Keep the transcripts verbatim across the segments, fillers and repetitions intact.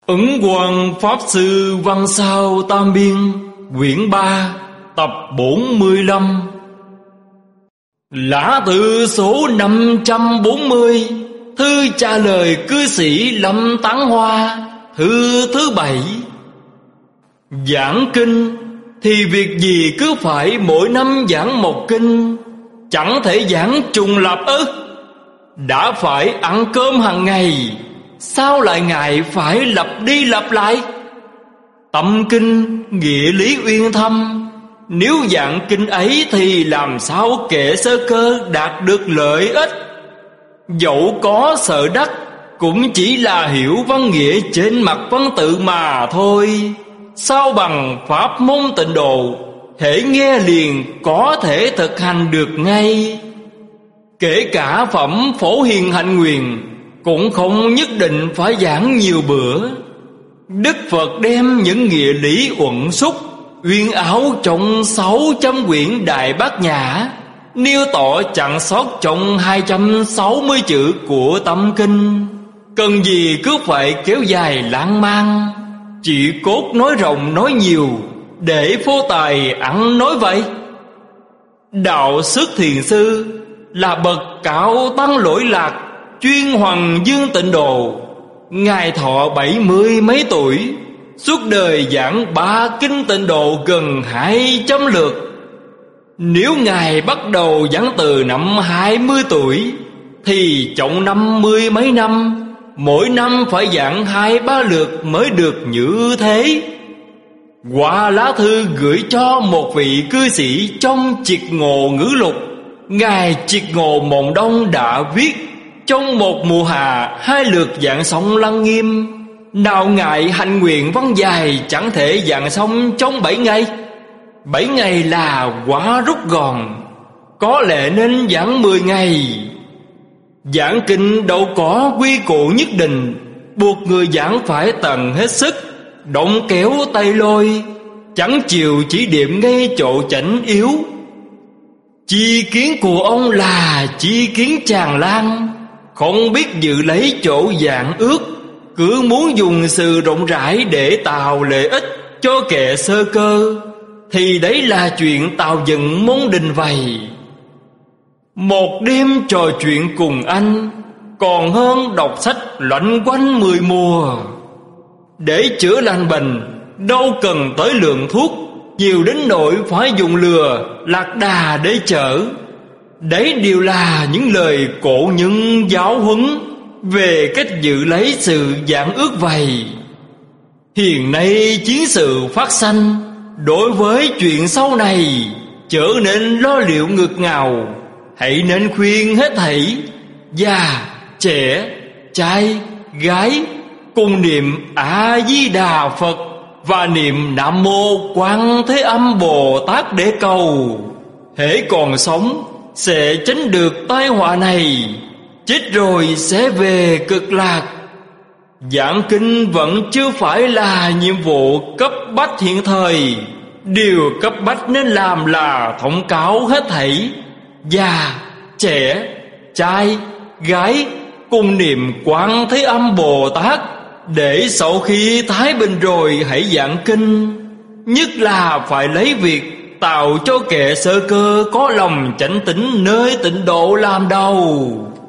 Ấn Quang Pháp Sư Văn Sao Tam Biên, quyển ba, tập bốn mươi lăm. Lã tự số năm trăm bốn mươi. Thư trả lời cư sĩ Lâm Tán Hoa, thư thứ bảy. Giảng kinh thì việc gì cứ phải mỗi năm giảng một kinh, chẳng thể giảng trùng lặp ư? Đã phải ăn cơm hàng ngày, sao lại ngại phải lặp đi lặp lại? Tâm kinh nghĩa lý uyên thâm, nếu giảng kinh ấy thì làm sao kệ sơ cơ đạt được lợi ích? Dẫu có sợ đắc, cũng chỉ là hiểu văn nghĩa trên mặt văn tự mà thôi. Sao bằng pháp môn tịnh độ, hễ nghe liền có thể thực hành được ngay. Kể cả phẩm Phổ Hiền Hạnh Nguyện cũng không nhất định phải giảng nhiều bữa. Đức Phật đem những nghĩa lý uẩn xúc uyên áo trong sáu trăm quyển Đại Bát Nhã, nêu tỏ chẳng sót trong hai trăm sáu mươi chữ của tâm kinh. Cần gì cứ phải kéo dài lãng man, chỉ cốt nói rộng nói nhiều, để phô tài ăn nói vậy. Đạo Sức Thiền Sư là bậc cao tăng lỗi lạc, chuyên Hoằng Dương Tịnh Độ. Ngài thọ bảy mươi mấy tuổi, suốt đời giảng ba kinh tịnh độ gần hai trăm lượt. Nếu Ngài bắt đầu giảng từ năm hai mươi tuổi, thì trong năm mươi mấy năm, mỗi năm phải giảng hai ba lượt mới được như thế. Qua lá thư gửi cho một vị cư sĩ trong Triệt Ngộ Ngữ Lục, Ngài Triệt Ngộ Mộng Đông đã viết: trong một mùa hạ hai lượt giảng xong Lăng Nghiêm, nào ngại hành nguyện văn dài chẳng thể giảng xong trong bảy ngày. Bảy ngày là quá rút gọn, có lẽ nên giảng mười ngày. Giảng kinh đâu có quy củ nhất định, buộc người giảng phải tận hết sức, động kéo tay lôi, chẳng chịu chỉ điểm ngay chỗ chảnh yếu. Chi kiến của ông là chi kiến tràn lan, không biết giữ lấy chỗ dạng ước, cứ muốn dùng sự rộng rãi để tạo lợi ích cho kẻ sơ cơ, thì đấy là chuyện tạo dựng môn đình vậy. Một đêm trò chuyện cùng anh còn hơn đọc sách loanh quanh mười mùa. Để chữa lành bệnh đâu cần tới lượng thuốc nhiều đến nỗi phải dùng lừa lạc đà để chở. Đấy đều là những lời cổ nhân giáo huấn về cách giữ lấy sự giảng ước vậy. Hiện nay chiến sự phát sanh, đối với chuyện sau này trở nên lo liệu ngược ngào. Hãy nên khuyên hết thảy già, trẻ, trai, gái cùng niệm A Di Đà Phật và niệm Nam Mô Quan Thế Âm Bồ Tát để cầu. Hễ còn sống sẽ tránh được tai họa này, chết rồi sẽ về cực lạc. Giảng kinh vẫn chưa phải là nhiệm vụ cấp bách hiện thời. Điều cấp bách nên làm là thông cáo hết thảy già, trẻ, trai, gái cùng niệm Quan Thế Âm Bồ Tát, để sau khi thái bình rồi hãy giảng kinh. Nhất là phải lấy việc tạo cho kẻ sơ cơ có lòng chánh tín nơi tịnh độ làm đầu.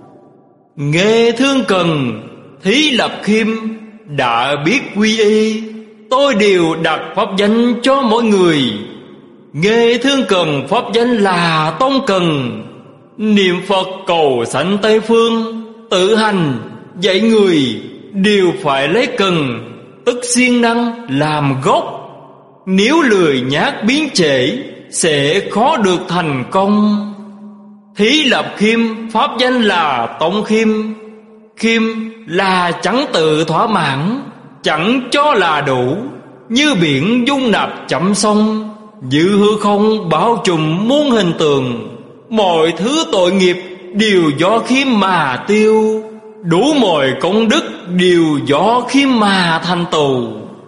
Nghe Thương Cần, Thí Lập Khiêm đã biết quy y, tôi đều đặt pháp danh cho mỗi người. Nghe Thương Cần pháp danh là Tông Cần, niệm Phật cầu sanh Tây Phương, tự hành dạy người đều phải lấy cần tức siêng năng làm gốc. Nếu lười nhác biến trễ sẽ khó được thành công. Thí Lập Khiêm pháp danh là Tông Khiêm. Khiêm là chẳng tự thỏa mãn, chẳng cho là đủ, như biển dung nạp chậm sông, giữ hư không bao trùm muôn hình tượng. Mọi thứ tội nghiệp đều do khiêm mà tiêu, đủ mọi công đức đều do khiêm mà thành tựu.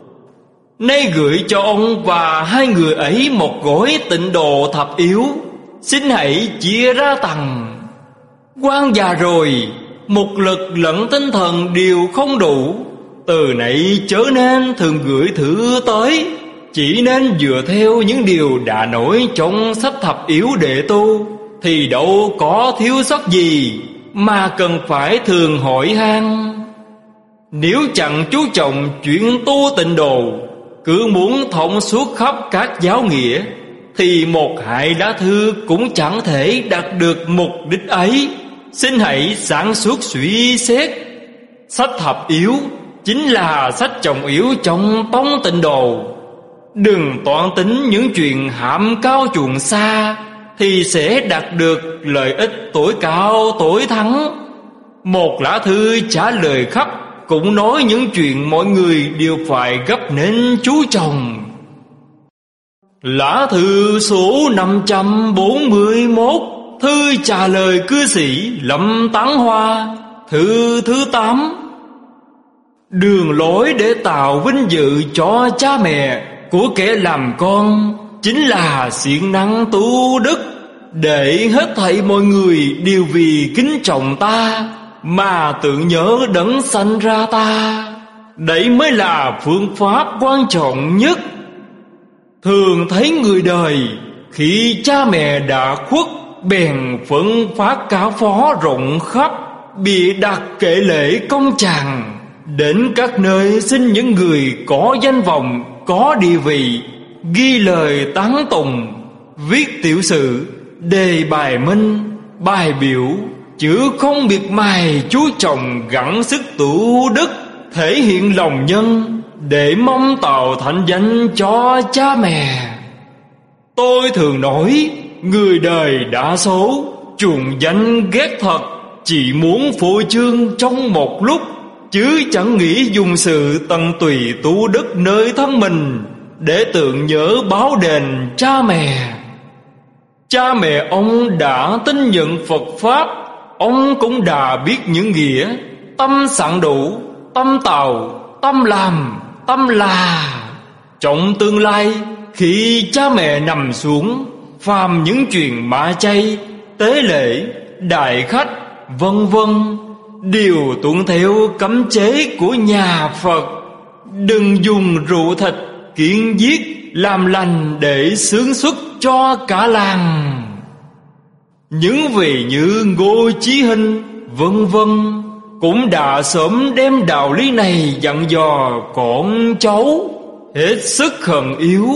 Nay gửi cho ông và hai người ấy một gói tịnh độ thập yếu, xin hãy chia ra tặng. Quan già rồi, một lực lẫn tinh thần đều không đủ, Từ nãy chớ nên thường gửi thư tới, chỉ nên dựa theo những điều đã nổi trong sách thập yếu để tu, thì đâu có thiếu sót gì mà cần phải thường hỏi han. Nếu chẳng chú trọng chuyện tu tịnh độ, cứ muốn thông suốt khắp các giáo nghĩa, thì một hai lá thư cũng chẳng thể đạt được mục đích ấy. Xin hãy sáng suốt suy xét. Sách thập yếu chính là sách trọng yếu trong tông tịnh độ. Đừng toan tính những chuyện hạm cao chuộng xa, thì sẽ đạt được lợi ích tối cao tối thắng. Một lá thư trả lời khắp cũng nói những chuyện mọi người đều phải gấp nên chú trọng. Lá thư số năm trăm bốn mươi mốt, thư trả lời cư sĩ Lâm Tán Hoa, thư thứ tám. Đường lối để tạo vinh dự cho cha mẹ của kẻ làm con chính là siêng năng tu đức, để hết thảy mọi người đều vì kính trọng ta mà tưởng nhớ đấng sanh ra ta. Đấy mới là phương pháp quan trọng nhất. Thường thấy người đời khi cha mẹ đã khuất, bèn phân phát cả phó rộng khắp, bị đặt kệ lễ công tràng, đến các nơi xin những người có danh vọng, có địa vị, ghi lời tán tùng, viết tiểu sự, đề bài minh, bài biểu, chứ không biệt mài chú trọng gắng sức tu đức, thể hiện lòng nhân, để mong tạo thành danh cho cha mẹ. Tôi thường nói, người đời đa số chuộng danh ghét thật, chỉ muốn phô trương trong một lúc, chứ chẳng nghĩ dùng sự tận tụy tu đức nơi thân mình, để tưởng nhớ báo đền cha mẹ. Cha mẹ ông đã tin nhận Phật Pháp, ông cũng đã biết những nghĩa tâm sẵn đủ, tâm tạo, tâm làm, tâm là. Trong tương lai, khi cha mẹ nằm xuống, phàm những chuyện ma chay, tế lễ, đại khách, vân vân, đều tuân theo cấm chế của nhà Phật. Đừng dùng rượu thịt, kiêng giết, làm lành để xướng xuất cho cả làng. Những vị như Ngô Chí Hinh, vân vân, cũng đã sớm đem đạo lý này dặn dò con cháu, hết sức khẩn yếu.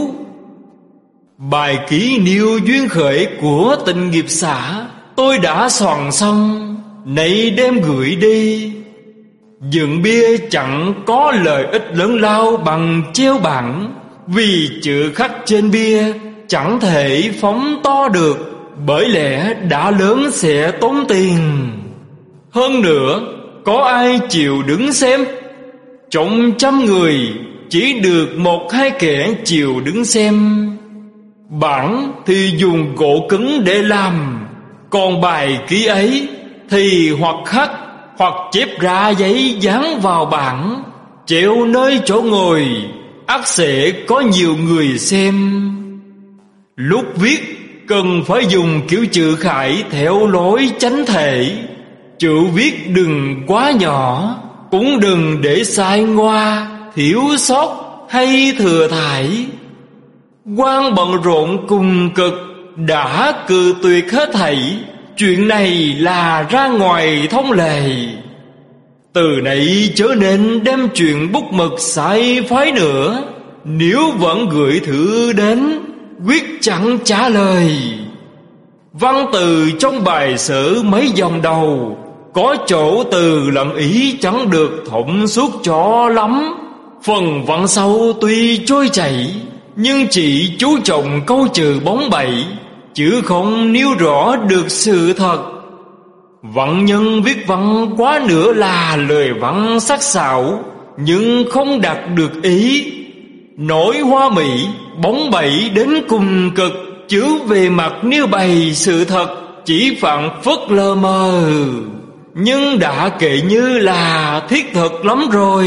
Bài ký nêu duyên khởi của Tịnh Nghiệp Xã tôi đã soạn xong, nay đem gửi đi. Dựng bia chẳng có lợi ích lớn lao bằng treo bảng, vì chữ khắc trên bia chẳng thể phóng to được, bởi lẽ đã lớn sẽ tốn tiền. Hơn nữa, có ai chịu đứng xem? Trong trăm người chỉ được một hai kẻ chịu đứng xem. Bảng thì dùng gỗ cứng để làm, còn bài ký ấy thì hoặc khắc hoặc chép ra giấy dán vào bảng, treo nơi chỗ ngồi, ắt sẽ có nhiều người xem. Lúc viết cần phải dùng kiểu chữ khải theo lối chánh thể. Chữ viết đừng quá nhỏ, cũng đừng để sai ngoa, thiếu sót hay thừa thải. Quan bận rộn cùng cực, đã cự tuyệt hết thảy. Chuyện này là ra ngoài thông lệ. Từ nãy chớ nên đem chuyện bút mực sai phái nữa. Nếu vẫn gửi thư đến, quyết chẳng trả lời. Văn từ trong bài sử mấy dòng đầu, có chỗ từ lẫn ý chẳng được thông suốt cho lắm. Phần văn sau tuy trôi chảy, nhưng chỉ chú trọng câu chữ bóng bẩy, chứ không nêu rõ được sự thật. Văn nhân viết văn quá nữa là lời văn sắc sảo, nhưng không đạt được ý. Nổi hoa mỹ, bóng bẩy đến cùng cực, chứ về mặt nêu bày sự thật chỉ phản phất lơ mơ, nhưng đã kể như là thiết thực lắm rồi.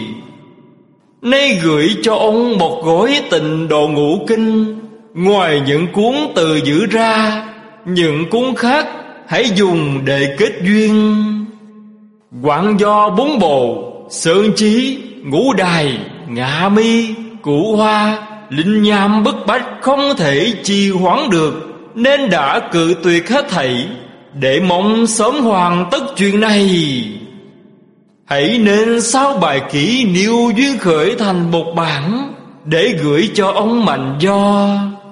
Nay gửi cho ông một gói Tịnh Độ Ngũ Kinh. Ngoài những cuốn từ giữ ra, những cuốn khác hãy dùng để kết duyên. Quảng do bốn bộ, Sơn Chí, Ngũ Đài, Ngạ Mi, Cụ Hoa, Linh Nham bức bách không thể trì hoãn được, nên đã cự tuyệt hết thảy, để mong sớm hoàn tất chuyện này. Hãy nên sao bài kỹ Niêu Duyên Khởi thành một bản, để gửi cho ông Mạnh Do.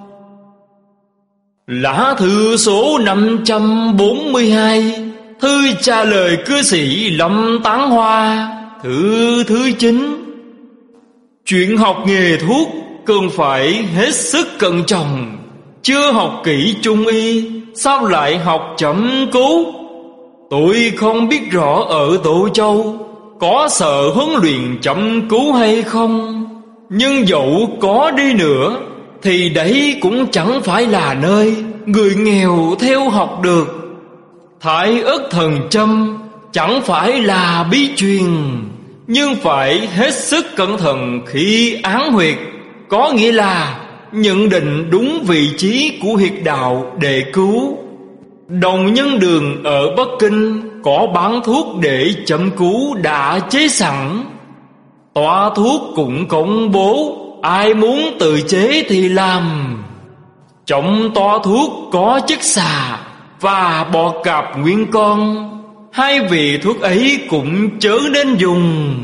Lá thư số năm trăm bốn mươi hai, thư trả lời cư sĩ Lâm Tán Hoa, thư thứ chín. Chuyện học nghề thuốc cần phải hết sức cẩn trọng. Chưa học kỹ trung y, sao lại học chẩm cứu? Tôi không biết rõ ở Tô Châu có sở huấn luyện chẩm cứu hay không, nhưng dẫu có đi nữa thì đấy cũng chẳng phải là nơi người nghèo theo học được. Thái ức thần châm chẳng phải là bí truyền, nhưng phải hết sức cẩn thận khi án huyệt, có nghĩa là nhận định đúng vị trí của huyệt đạo để cứu. Đồng Nhân Đường ở Bắc Kinh có bán thuốc để châm cứu đã chế sẵn. Toa thuốc cũng công bố, ai muốn tự chế thì làm. Trong toa thuốc có chất xà và bọ cạp nguyên con, hai vị thuốc ấy cũng chớ nên dùng.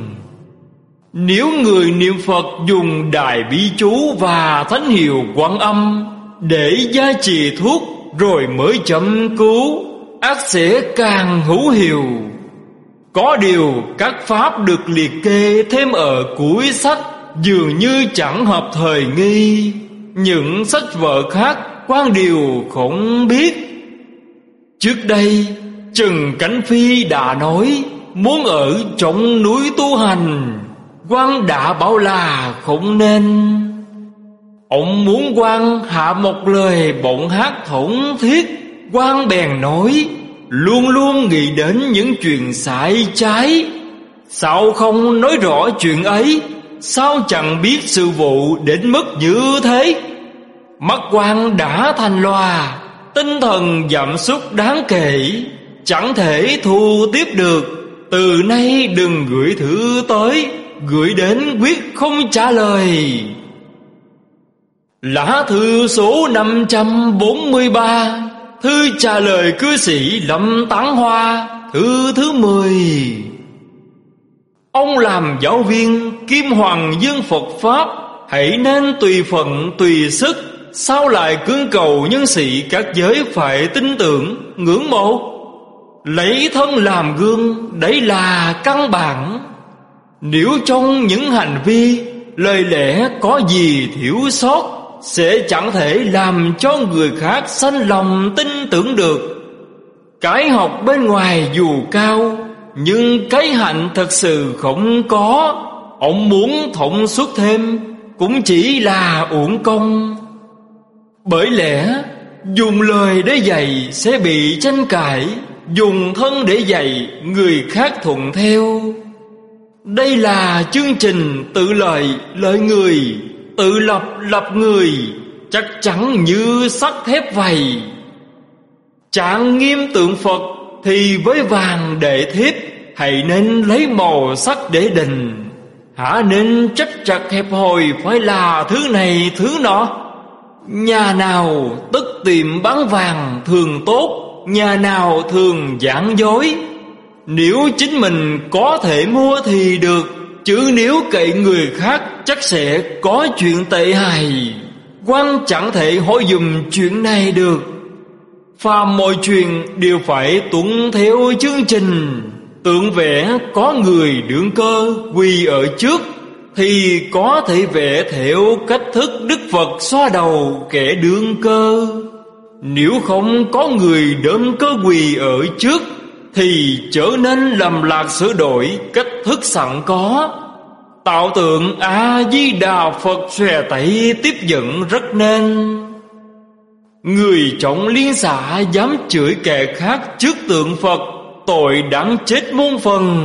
Nếu người niệm Phật dùng đại bí chú và thánh hiệu Quan Âm để gia trì thuốc rồi mới châm cứu, ắt sẽ càng hữu hiệu. Có điều các pháp được liệt kê thêm ở cuối sách dường như chẳng hợp thời nghi. Những sách vở khác quan điều không biết. Trước đây Trần Cảnh Phi đã nói muốn ở trong núi tu hành, Quan đã bảo là không nên. Ông muốn Quan hạ một lời bỗng hát thổn thiết, Quan bèn nói luôn luôn nghĩ đến những chuyện sai trái. Sao không nói rõ chuyện ấy? Sao chẳng biết sự vụ đến mức như thế? Mắt Quan đã thành loà, tinh thần giảm sút đáng kể, chẳng thể thu tiếp được. Từ nay đừng gửi thư tới, gửi đến quyết không trả lời. Lá thư số năm trăm bốn mươi ba, thư trả lời cư sĩ Lâm Tán Hoa, thư thứ mười. Ông làm giáo viên kim hoàng dương Phật Pháp, hãy nên tùy phận tùy sức, sao lại cưỡng cầu nhân sĩ các giới phải tin tưởng, ngưỡng mộ? Lấy thân làm gương, đấy là căn bản. Nếu trong những hành vi, lời lẽ có gì thiếu sót, sẽ chẳng thể làm cho người khác sanh lòng tin tưởng được. Cái học bên ngoài dù cao, nhưng cái hạnh thật sự không có. Ông muốn thông suốt thêm cũng chỉ là uổng công. Bởi lẽ dùng lời để dạy sẽ bị tranh cãi, dùng thân để dạy người khác thuận theo. Đây là chương trình tự lợi lợi người, tự lập lập người, chắc chắn như sắt thép vậy. Trạng nghiêm tượng Phật thì với vàng để thiếp, hãy nên lấy màu sắc để đình. Hả nên trách trật hẹp hòi phải là thứ này thứ nọ. Nhà nào tức tiệm bán vàng thường tốt, nhà nào thường giảng dối. Nếu chính mình có thể mua thì được, chứ nếu cậy người khác chắc sẽ có chuyện tệ hại. Quan chẳng thể hỏi dùm chuyện này được. Phàm mọi chuyện đều phải tuân theo chương trình. Tượng vẽ có người đương cơ quỳ ở trước, thì có thể vẽ theo cách thức Đức Phật xoa đầu kẻ đương cơ. Nếu không có người đương cơ quỳ ở trước, thì trở nên lầm lạc sửa đổi cách thức sẵn có. Tạo tượng A-di-đà Phật xòe tay tiếp dẫn rất nên. Người trọng liên xã dám chửi kẻ khác trước tượng Phật, tội đáng chết muôn phần.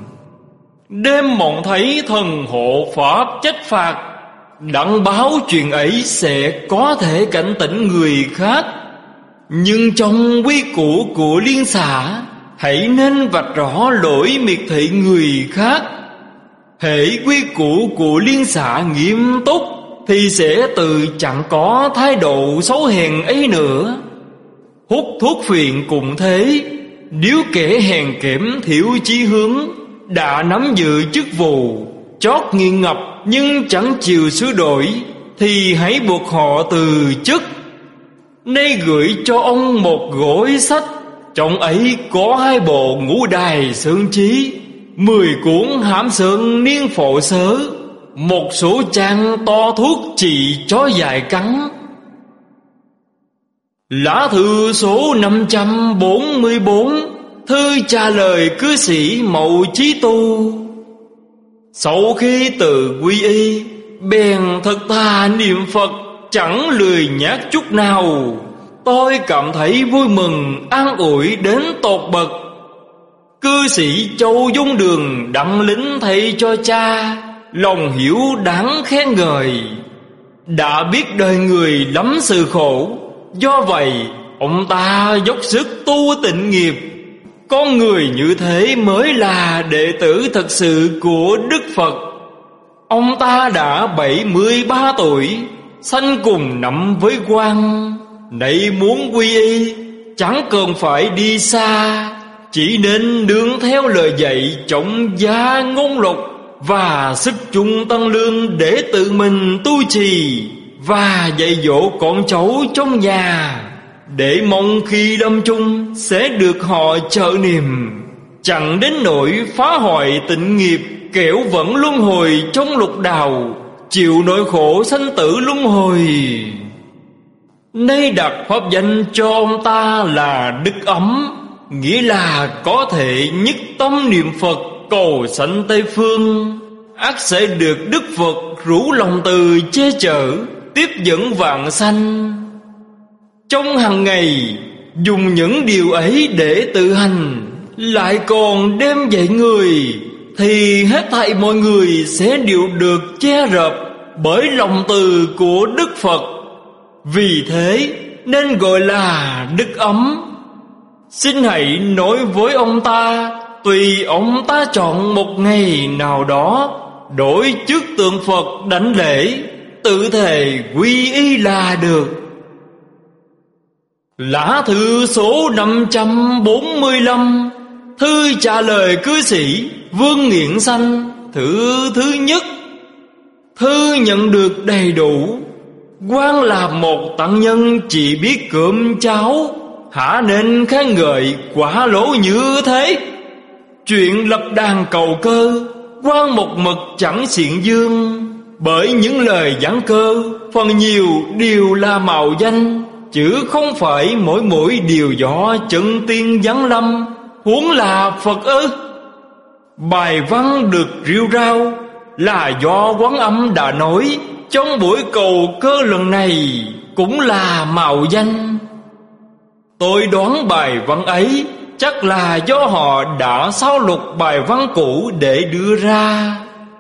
Đêm mộng thấy thần hộ Pháp trách phạt, đặng báo chuyện ấy sẽ có thể cảnh tỉnh người khác. Nhưng trong quy củ của liên xã, hãy nên vạch rõ lỗi miệt thị người khác, hễ quy củ của liên xã nghiêm túc thì sẽ tự chẳng có thái độ xấu hèn ấy nữa. Hút thuốc phiện cũng thế, nếu kẻ hèn kém thiểu chí hướng đã nắm giữ chức vụ chót nghiêng ngập nhưng chẳng chịu sửa đổi thì hãy buộc họ từ chức. Nay gửi cho ông một gối sách, trong ấy có hai bộ ngũ đài sơn chí, mười cuốn hãm sơn niên phổ sớ, một số trang to thuốc trị chó dài cắn. Lá thư số năm trăm bốn mươi bốn, thư trả lời cư sĩ Mậu Chí Tu. Sau khi từ quy y, bèn thật thà niệm Phật, chẳng lười nhác chút nào. Tôi cảm thấy vui mừng, an ủi đến tột bậc. Cư sĩ Châu Dung Đường đặng lính thầy cho cha, lòng hiểu đáng khen ngợi. Đã biết đời người lắm sự khổ, do vậy ông ta dốc sức tu tịnh nghiệp. Con người như thế mới là đệ tử thật sự của Đức Phật. Ông ta đã bảy mươi ba tuổi, sanh cùng năm với Quan. Nay muốn quy y, chẳng cần phải đi xa, chỉ nên nương theo lời dạy trọng gia ngôn lục và sức chung tăng lương để tự mình tu trì và dạy dỗ con cháu trong nhà, để mong khi lâm chung sẽ được họ trợ niệm, chẳng đến nỗi phá hoại tịnh nghiệp, kẻo vẫn luân hồi trong lục đạo, chịu nỗi khổ sanh tử luân hồi. Nay đặt pháp danh cho ông ta là Đức Ấm, nghĩa là có thể nhất tâm niệm Phật cầu sanh Tây Phương, ắt sẽ được Đức Phật rủ lòng từ che chở, tiếp dẫn vạn sanh. Trong hàng ngày dùng những điều ấy để tự hành, lại còn đem dạy người, thì hết thảy mọi người sẽ đều được che rập bởi lòng từ của Đức Phật. Vì thế nên gọi là Đức Ấm. Xin hãy nói với ông ta, tùy ông ta chọn một ngày nào đó, đổi trước tượng Phật đảnh lễ, tự thề quy y là được. Lá thư số năm trăm bốn mươi lăm, thư trả lời cư sĩ Vương Nghiện Sanh, thứ thứ nhất. Thư nhận được đầy đủ. Quan là một tăng nhân chỉ biết cơm cháo, hả nên khen ngợi quả lỗ như thế. Chuyện lập đàn cầu cơ, quan một mực chẳng xiển dương, bởi những lời giảng cơ phần nhiều đều là mạo danh, chứ không phải mỗi mỗi điều do chân tiên giáng lâm, huống là Phật ư. Bài văn được rêu rao là do Quán Âm đã nói trong buổi cầu cơ lần này, cũng là mạo danh. Tôi đoán bài văn ấy chắc là do họ đã sao lục bài văn cũ để đưa ra.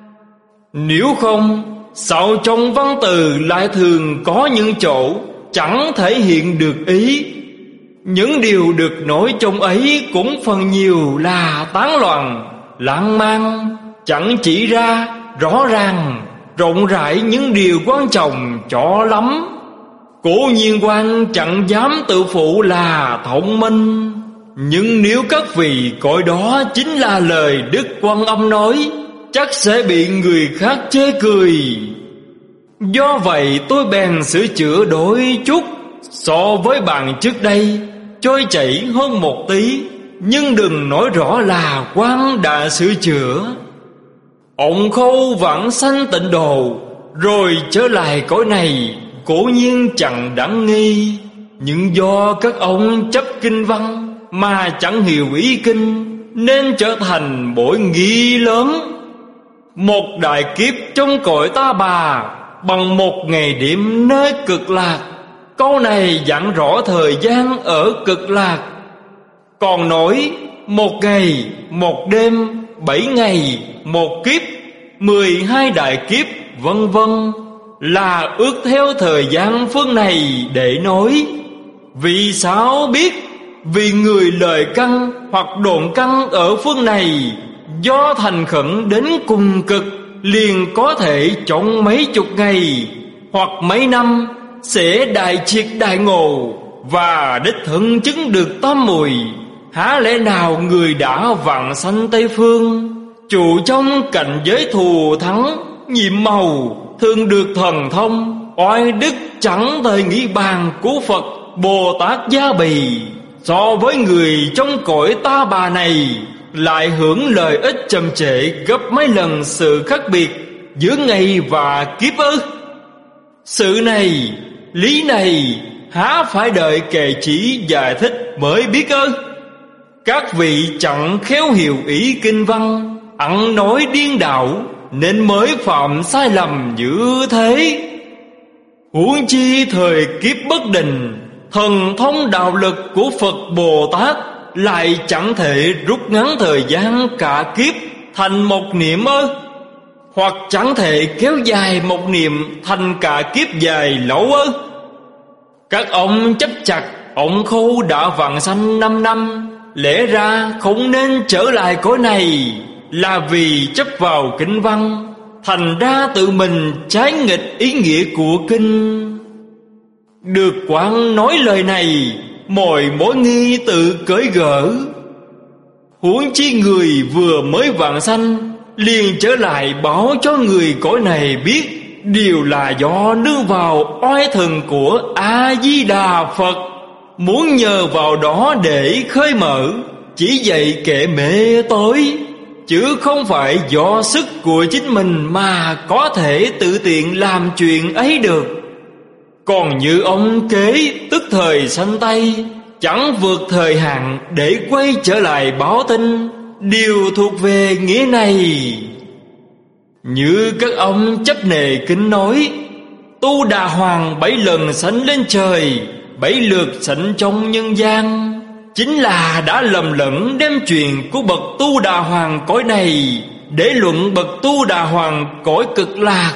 Nếu không, sao trong văn từ lại thường có những chỗ chẳng thể hiện được ý. Những điều được nói trong ấy cũng phần nhiều là tán loạn, lãng mạn, chẳng chỉ ra rõ ràng rộng rãi những điều quan trọng cho lắm. Cố nhiên quan chẳng dám tự phụ là thông minh, nhưng nếu các vị coi đó chính là lời Đức Quan Âm nói, chắc sẽ bị người khác chê cười. Do vậy tôi bèn sửa chữa đổi chút so với bạn trước đây, trôi chảy hơn một tí, nhưng đừng nói rõ là Quan đã sửa chữa. Ông Khâu vãng sanh tịnh độ, rồi trở lại cõi này, cố nhiên chẳng đáng nghi. Nhưng do các ông chấp kinh văn mà chẳng hiểu ý kinh, nên trở thành bội nghi lớn. Một đại kiếp trong cõi ta bà, bằng một ngày đêm nơi cực lạc. Câu này giảng rõ thời gian ở cực lạc. Còn nói một ngày, một đêm, bảy ngày, một kiếp, mười hai đại kiếp, vân vân, là ước theo thời gian phương này để nói. Vì sao biết? Vì người lời căn hoặc độn căn ở phương này do thành khẩn đến cùng cực, liền có thể trong mấy chục ngày hoặc mấy năm sẽ đại triệt đại ngộ và đích thân chứng được tam muội. Há lẽ nào người đã vạn sanh Tây Phương, trụ trong cảnh giới thù thắng nhiệm màu, thường được thần thông oai đức, chẳng thời nghĩ bàn của Phật Bồ Tát Gia Bì, so với người trong cõi ta bà này lại hưởng lợi ích chậm trễ gấp mấy lần sự khác biệt giữa ngày và kiếp ư? Sự này, lý này há phải đợi kệ chỉ giải thích mới biết ư? Các vị chẳng khéo hiểu ý kinh văn, ăn nói điên đảo, nên mới phạm sai lầm như thế. Huống chi thời kiếp bất định, thần thông đạo lực của Phật Bồ Tát lại chẳng thể rút ngắn thời gian cả kiếp thành một niệm ư? Hoặc chẳng thể kéo dài một niệm thành cả kiếp dài lâu ư? Các ông chấp chặt ông Khâu đã vạn sanh năm năm, lẽ ra không nên trở lại cõi này, là vì chấp vào kinh văn, thành ra tự mình trái nghịch ý nghĩa của kinh. Được Quán nói lời này, mọi mối nghi tự cởi gỡ. Huống chi người vừa mới vạn sanh, liền trở lại báo cho người cõi này biết, đều là do nương vào oai thần của A Di Đà Phật, muốn nhờ vào đó để khơi mở, chỉ dạy kệ mê tối, chứ không phải do sức của chính mình mà có thể tự tiện làm chuyện ấy được. Còn như ông kế tức thời sanh Tây, chẳng vượt thời hạn để quay trở lại báo tin, đều thuộc về nghĩa này. Như các ông chấp nề kinh nói, Tu Đà Hoàng bảy lần sánh lên trời, bảy lượt sánh trong nhân gian, chính là đã lầm lẫn đem chuyện của bậc Tu Đà Hoàng cõi này để luận bậc Tu Đà Hoàng cõi cực lạc.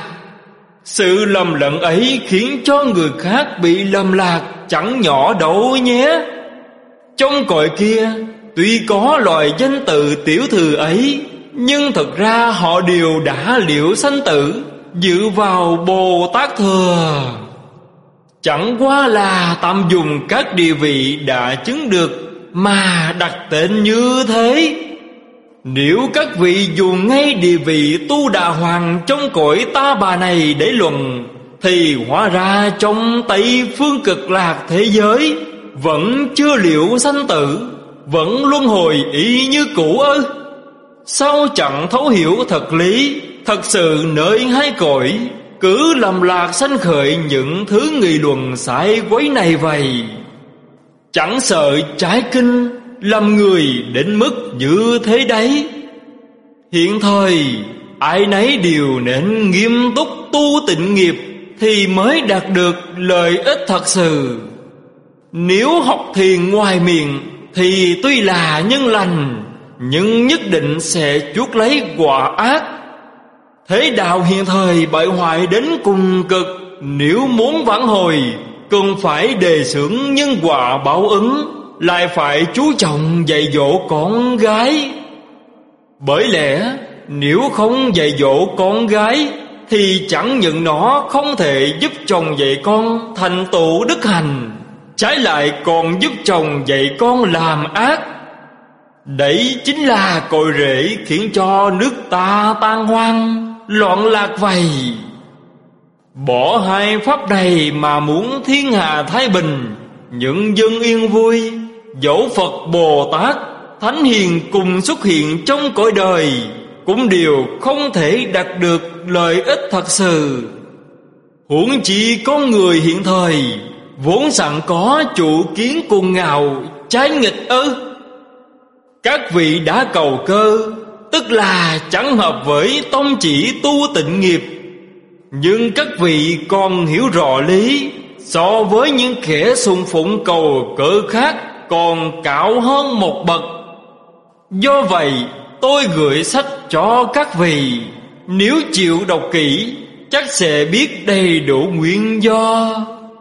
Sự lầm lẫn ấy khiến cho người khác bị lầm lạc chẳng nhỏ đâu nhé. Trong cõi kia tuy có loài danh tự tiểu thừa ấy, nhưng thực ra họ đều đã liễu sanh tử, dựa vào Bồ Tát Thừa. Chẳng qua là tạm dùng các địa vị đã chứng được mà đặt tên như thế. Nếu các vị dùng ngay địa vị Tu Đà Hoàng trong cõi ta bà này để luận, thì hóa ra trong Tây Phương Cực Lạc thế giới vẫn chưa liễu sanh tử, vẫn luân hồi y như cũ ư? Sao chẳng thấu hiểu thật lý, thật sự nơi hai cõi cứ lầm lạc sanh khởi những thứ nghị luận sai quấy này vậy? Chẳng sợ trái kinh làm người đến mức như thế đấy. Hiện thời ai nấy đều nên nghiêm túc tu tịnh nghiệp, thì mới đạt được lợi ích thật sự. Nếu học thiền ngoài miệng thì tuy là nhân lành, nhưng nhất định sẽ chuốc lấy quả ác. Thế đạo hiện thời bại hoại đến cùng cực, nếu muốn vãn hồi cần phải đề xướng nhân quả báo ứng, lại phải chú trọng dạy dỗ con gái. Bởi lẽ nếu không dạy dỗ con gái thì chẳng những nó không thể giúp chồng dạy con thành tựu đức hành, trái lại còn giúp chồng dạy con làm ác. Đấy chính là cội rễ khiến cho nước ta tan hoang, loạn lạc vậy. Bỏ hai pháp này mà muốn thiên hạ thái bình, những dân yên vui, dẫu Phật Bồ Tát Thánh Hiền cùng xuất hiện trong cõi đời, cũng đều không thể đạt được lợi ích thật sự. Huống chi con người hiện thời vốn sẵn có chủ kiến cuồng ngạo trái nghịch ư? Các vị đã cầu cơ, tức là chẳng hợp với tông chỉ tu tịnh nghiệp. Nhưng các vị còn hiểu rõ lý, so với những kẻ sùng phụng cầu cơ khác còn cao hơn một bậc. Do vậy tôi gửi sách cho các vị, nếu chịu đọc kỹ chắc sẽ biết đầy đủ nguyên do.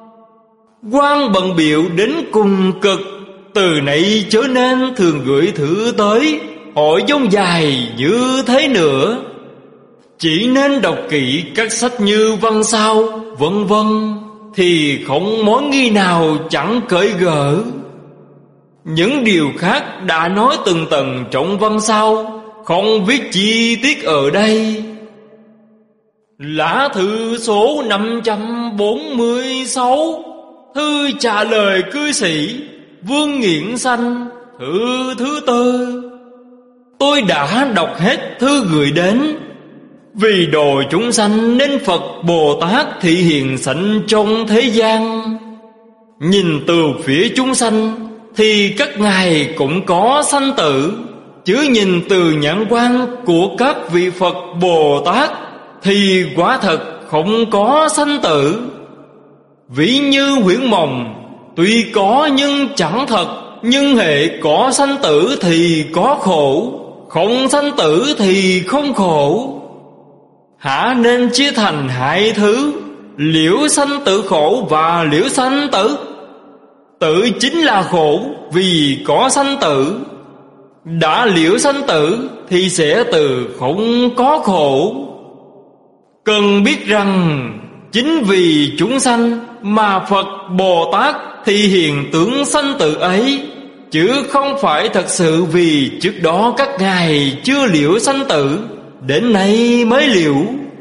Quan bận bịu đến cùng cực, từ nãy chớ nên thường gửi thử tới, hội dông dài như thế nữa. Chỉ nên đọc kỹ các sách như Văn Sao, vân vân, thì không món nghi nào chẳng cởi gỡ. Những điều khác đã nói từng tầng trong Văn Sao, không viết chi tiết ở đây. Lá thư số năm trăm bốn mươi sáu, thư trả lời cư sĩ Vương Nghiện Sanh, thư thứ tư. Tôi đã đọc hết thư gửi đến. Vì độ chúng sanh nên Phật Bồ Tát thị hiện sanh trong thế gian. Nhìn từ phía chúng sanh thì các ngài cũng có sanh tử, chứ nhìn từ nhãn quan của các vị Phật Bồ Tát thì quả thật không có sanh tử. Ví như huyễn mộng, tuy có nhưng chẳng thật, nhưng hệ có sanh tử thì có khổ, không sanh tử thì không khổ. Hả nên chia thành hai thứ, liễu sanh tử khổ và liễu sanh tử. Tử chính là khổ vì có sanh tử. Đã liễu sanh tử thì sẽ từ không có khổ. Cần biết rằng chính vì chúng sanh mà Phật Bồ Tát thị hiện tướng sanh tử ấy, chứ không phải thật sự vì trước đó các ngài chưa liễu sanh tử, đến nay mới liễu.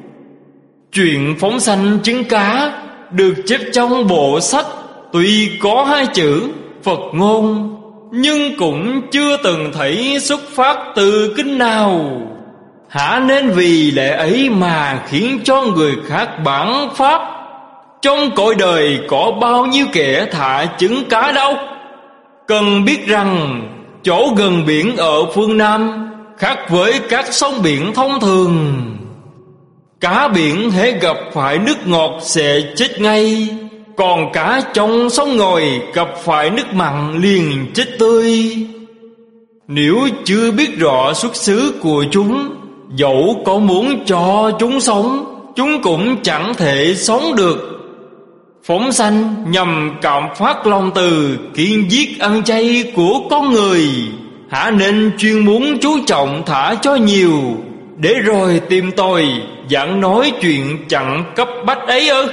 Chuyện phóng sanh trứng cá được chép trong bộ sách tuy có hai chữ Phật ngôn, nhưng cũng chưa từng thấy xuất phát từ kinh nào. Hả nên vì lẽ ấy mà khiến cho người khác bản pháp. Trong cõi đời có bao nhiêu kẻ thả trứng cá đâu. Cần biết rằng chỗ gần biển ở phương Nam khác với các sông biển thông thường. Cá biển hễ gặp phải nước ngọt sẽ chết ngay, còn cá trong sông ngòi gặp phải nước mặn liền chết tươi. Nếu chưa biết rõ xuất xứ của chúng, dẫu có muốn cho chúng sống, chúng cũng chẳng thể sống được. Phóng sanh nhằm cảm phát lòng từ kiên giết ăn chay của con người. Hả nên chuyên muốn chú trọng thả cho nhiều, để rồi tìm tòi giảng nói chuyện chẳng cấp bách ấy ư?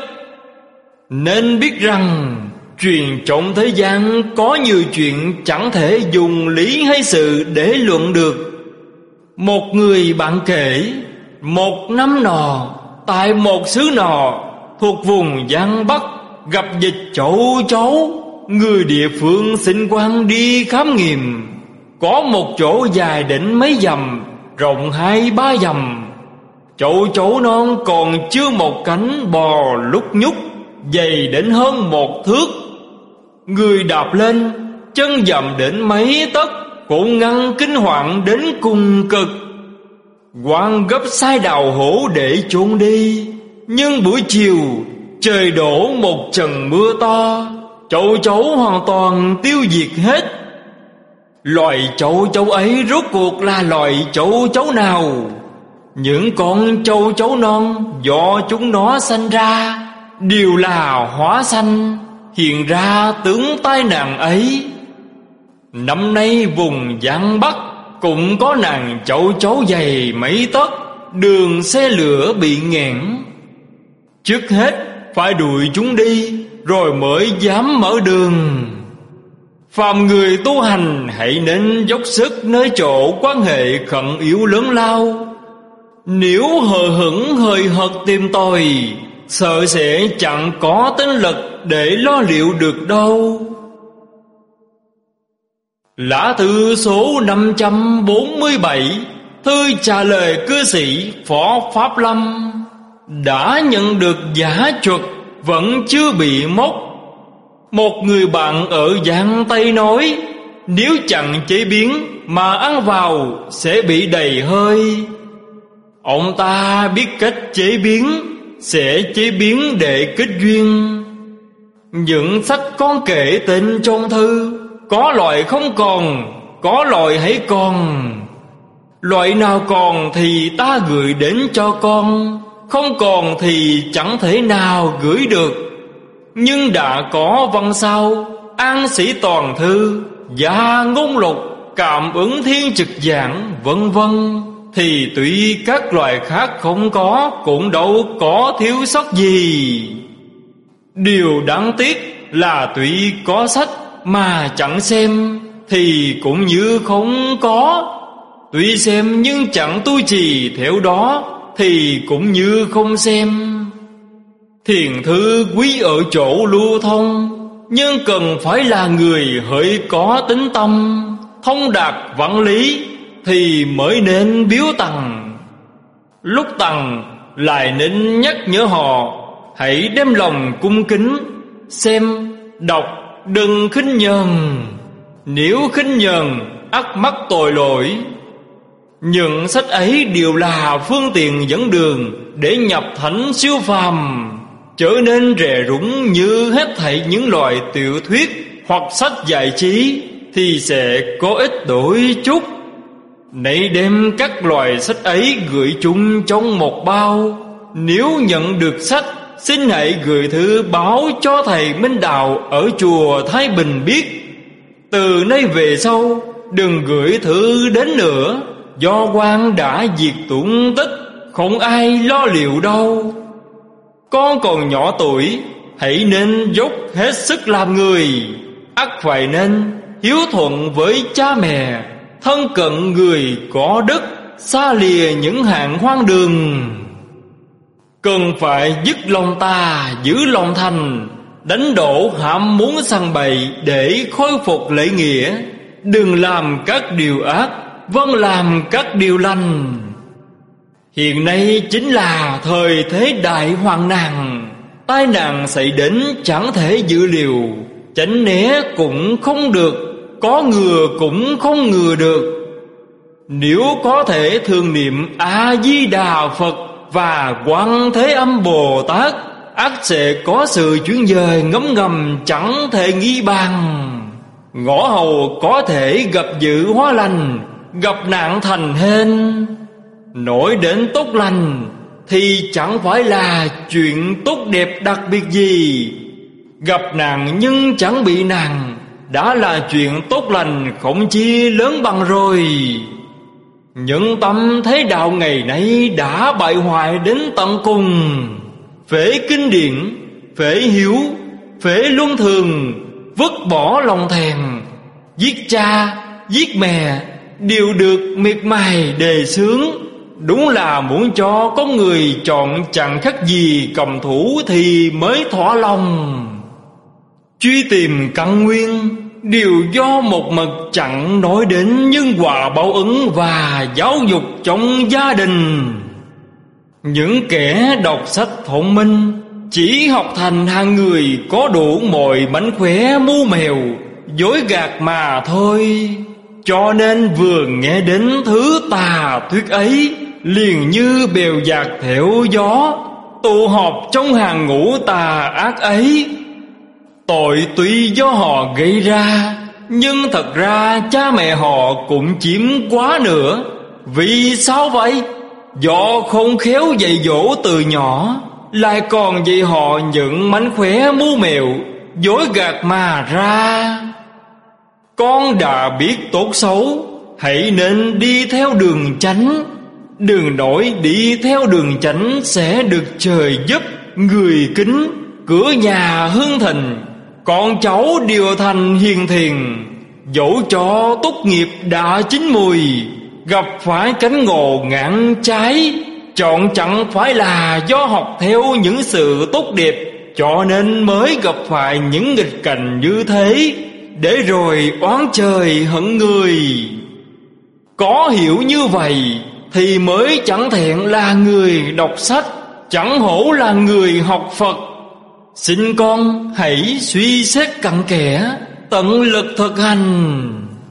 Nên biết rằng chuyện trong thế gian có nhiều chuyện chẳng thể dùng lý hay sự để luận được. Một người bạn kể, một năm nọ tại một xứ nọ thuộc vùng Giang Bắc gặp dịch châu chấu. Người địa phương xin quan đi khám nghiệm. Có một chỗ dài đến mấy dặm, rộng hai ba dặm. Châu chấu non còn chưa một cánh bò lúc nhúc, dày đến hơn một thước. Người đạp lên, chân dầm đến mấy tấc, cũng ngăn kinh hoàng đến cùng cực. Quan gấp sai đào hổ để chôn đi. Nhưng buổi chiều trời đổ một trận mưa to, châu chấu hoàn toàn tiêu diệt hết. Loài châu chấu ấy rốt cuộc là loài châu chấu nào? Những con châu chấu non do chúng nó sanh ra đều là hóa sanh, hiện ra tướng tai nạn ấy. Năm nay vùng Giang Bắc cũng có nàng châu chấu dày mấy tấc, đường xe lửa bị nghẽn. Trước hết phải đuổi chúng đi, rồi mới dám mở đường. Phàm người tu hành hãy nên dốc sức nơi chỗ quan hệ khẩn yếu lớn lao. Nếu hờ hững hời hợt tìm tòi, sợ sẽ chẳng có tinh lực để lo liệu được đâu. Lá thư số năm trăm bốn mươi bảy, thư trả lời cư sĩ Phó Pháp Lâm. Đã nhận được giả chuột, vẫn chưa bị mốc. Một người bạn ở Giang Tây nói, nếu chẳng chế biến mà ăn vào sẽ bị đầy hơi. Ông ta biết cách chế biến, sẽ chế biến để kết duyên. Những sách con kể tên trong thư, có loại không còn, có loại hãy còn. Loại nào còn thì ta gửi đến cho con, không còn thì chẳng thể nào gửi được. Nhưng đã có Văn Sao, An Sĩ Toàn Thư, Gia Ngôn Lục, cảm ứng thiên trực giảng, vân vân, thì tuy các loài khác không có, cũng đâu có thiếu sót gì. Điều đáng tiếc là tuy có sách mà chẳng xem, thì cũng như không có. Tuy xem nhưng chẳng tu trì theo đó, thì cũng như không xem. Thiền thư quý ở chỗ lưu thông, nhưng cần phải là người hỡi có tính tâm, thông đạt văn lý, thì mới nên biếu tặng. Lúc tặng lại nên nhắc nhở họ hãy đem lòng cung kính, xem, đọc, đừng khinh nhờn. Nếu khinh nhờn ắt mắc tội lỗi. Những sách ấy đều là phương tiện dẫn đường để nhập thánh siêu phàm, trở nên rẻ rúng như hết thảy những loại tiểu thuyết hoặc sách giải trí thì sẽ có ích đôi chút. Nãy đem các loại sách ấy gửi chung trong một bao. Nếu nhận được sách, xin hãy gửi thư báo cho thầy Minh Đạo ở chùa Thái Bình biết. Từ nay về sau đừng gửi thư đến nữa, do quan đã diệt tụng tích, không ai lo liệu đâu. Con còn nhỏ tuổi, hãy nên dốc hết sức làm người, ắt phải nên hiếu thuận với cha mẹ, thân cận người có đức, xa lìa những hạng hoang đường. Cần phải dứt lòng tà, giữ lòng thành, đánh đổ ham muốn săn bậy để khôi phục lễ nghĩa. Đừng làm các điều ác, vâng làm các điều lành. Hiện nay chính là thời thế đại hoạn nạn, tai nạn xảy đến chẳng thể dự liệu, tránh né cũng không được, có ngừa cũng không ngừa được. Nếu có thể thường niệm A-di-đà Phật và Quan Thế Âm Bồ Tát, ắt sẽ có sự chuyển dời ngấm ngầm chẳng thể nghi bàn. Ngõ hầu có thể gặp dữ hóa lành, gặp nạn thành hên. Nổi đến tốt lành thì chẳng phải là chuyện tốt đẹp đặc biệt gì. Gặp nạn nhưng chẳng bị nạn đã là chuyện tốt lành không chi lớn bằng rồi. Những tâm thế đạo ngày nay đã bại hoại đến tận cùng. Phế kinh điển, phế hiếu, phế luân thường, vứt bỏ lòng thèm, giết cha, giết mẹ đều được miệt mài đề xướng. Đúng là muốn cho có người chọn chẳng khác gì cầm thủ thì mới thỏa lòng. Truy tìm căn nguyên đều do một mực chẳng nói đến nhân quả báo ứng và giáo dục trong gia đình. Những kẻ đọc sách thông minh chỉ học thành hàng người có đủ mọi mánh khóe mưu mèo, dối gạt mà thôi. Cho nên vừa nghe đến thứ tà thuyết ấy, liền như bèo dạt theo gió, tụ họp trong hàng ngũ tà ác ấy. Tội tuy do họ gây ra, nhưng thật ra cha mẹ họ cũng chiếm quá nữa. Vì sao vậy? Do không khéo dạy dỗ từ nhỏ, lại còn dạy họ những mánh khóe mưu mẹo, dối gạt mà ra. Con đã biết tốt xấu, hãy nên đi theo đường chánh. Đừng nổi đi theo đường chánh sẽ được trời giúp, người kính, cửa nhà hưng thịnh, con cháu đều thành hiền thiền. Dẫu cho tốt nghiệp đã chín mùi, gặp phải cánh ngộ ngạn trái, chọn chẳng phải là do học theo những sự tốt đẹp, cho nên mới gặp phải những nghịch cảnh như thế, để rồi oán trời hận người. Có hiểu như vậy thì mới chẳng thẹn là người đọc sách, chẳng hổ là người học Phật. Xin con hãy suy xét cặn kẽ, tận lực thực hành.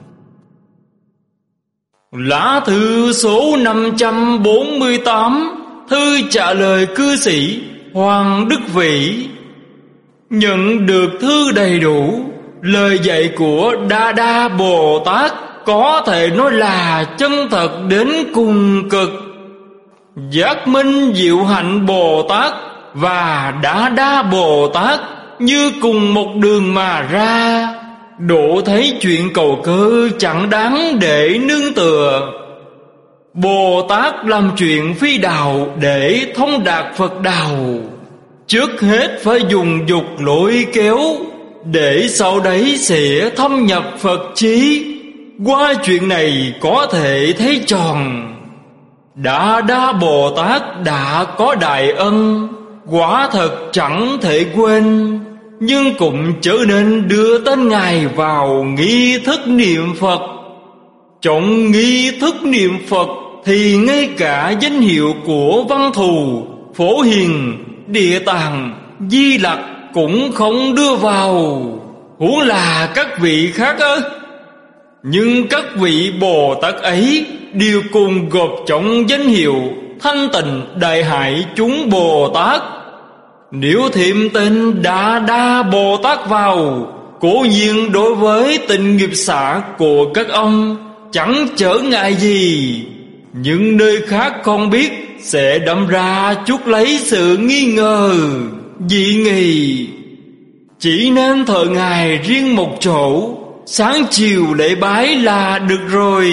Lá thư số năm trăm bốn mươi tám, thư trả lời cư sĩ Hoàng Đức Vĩ. Nhận được thư đầy đủ, lời dạy của Đa Đa Bồ Tát có thể nói là chân thật đến cùng cực. Giác Minh Diệu Hạnh Bồ Tát và Đa Đa Bồ Tát như cùng một đường mà ra. độ thấy chuyện cầu cơ chẳng đáng để nương tựa. Bồ Tát làm chuyện phi đạo để thông đạt Phật đạo, trước hết phải dùng dục lôi kéo, để sau đấy sẽ thâm nhập Phật trí. Qua chuyện này có thể thấy tròn, Đa Đa Bồ Tát đã có đại ân, quả thật chẳng thể quên. Nhưng cũng trở nên đưa tên Ngài vào nghi thức niệm Phật. Trong nghi thức niệm Phật thì ngay cả danh hiệu của Văn Thù, Phổ Hiền, Địa Tạng, Di Lặc cũng không đưa vào, huống là các vị khác ư? Nhưng các vị Bồ Tát ấy đều cùng gộp trong danh hiệu Thanh Tịnh Đại Hải chúng Bồ Tát. Nếu thêm tên Đa Đa Bồ Tát vào, cố nhiên đối với tình nghiệp xả của các ông chẳng trở ngại gì. Nhưng nơi khác không biết sẽ đâm ra chút lấy sự nghi ngờ, dị nghị. Chỉ nên thờ Ngài riêng một chỗ, sáng chiều lễ bái là được rồi.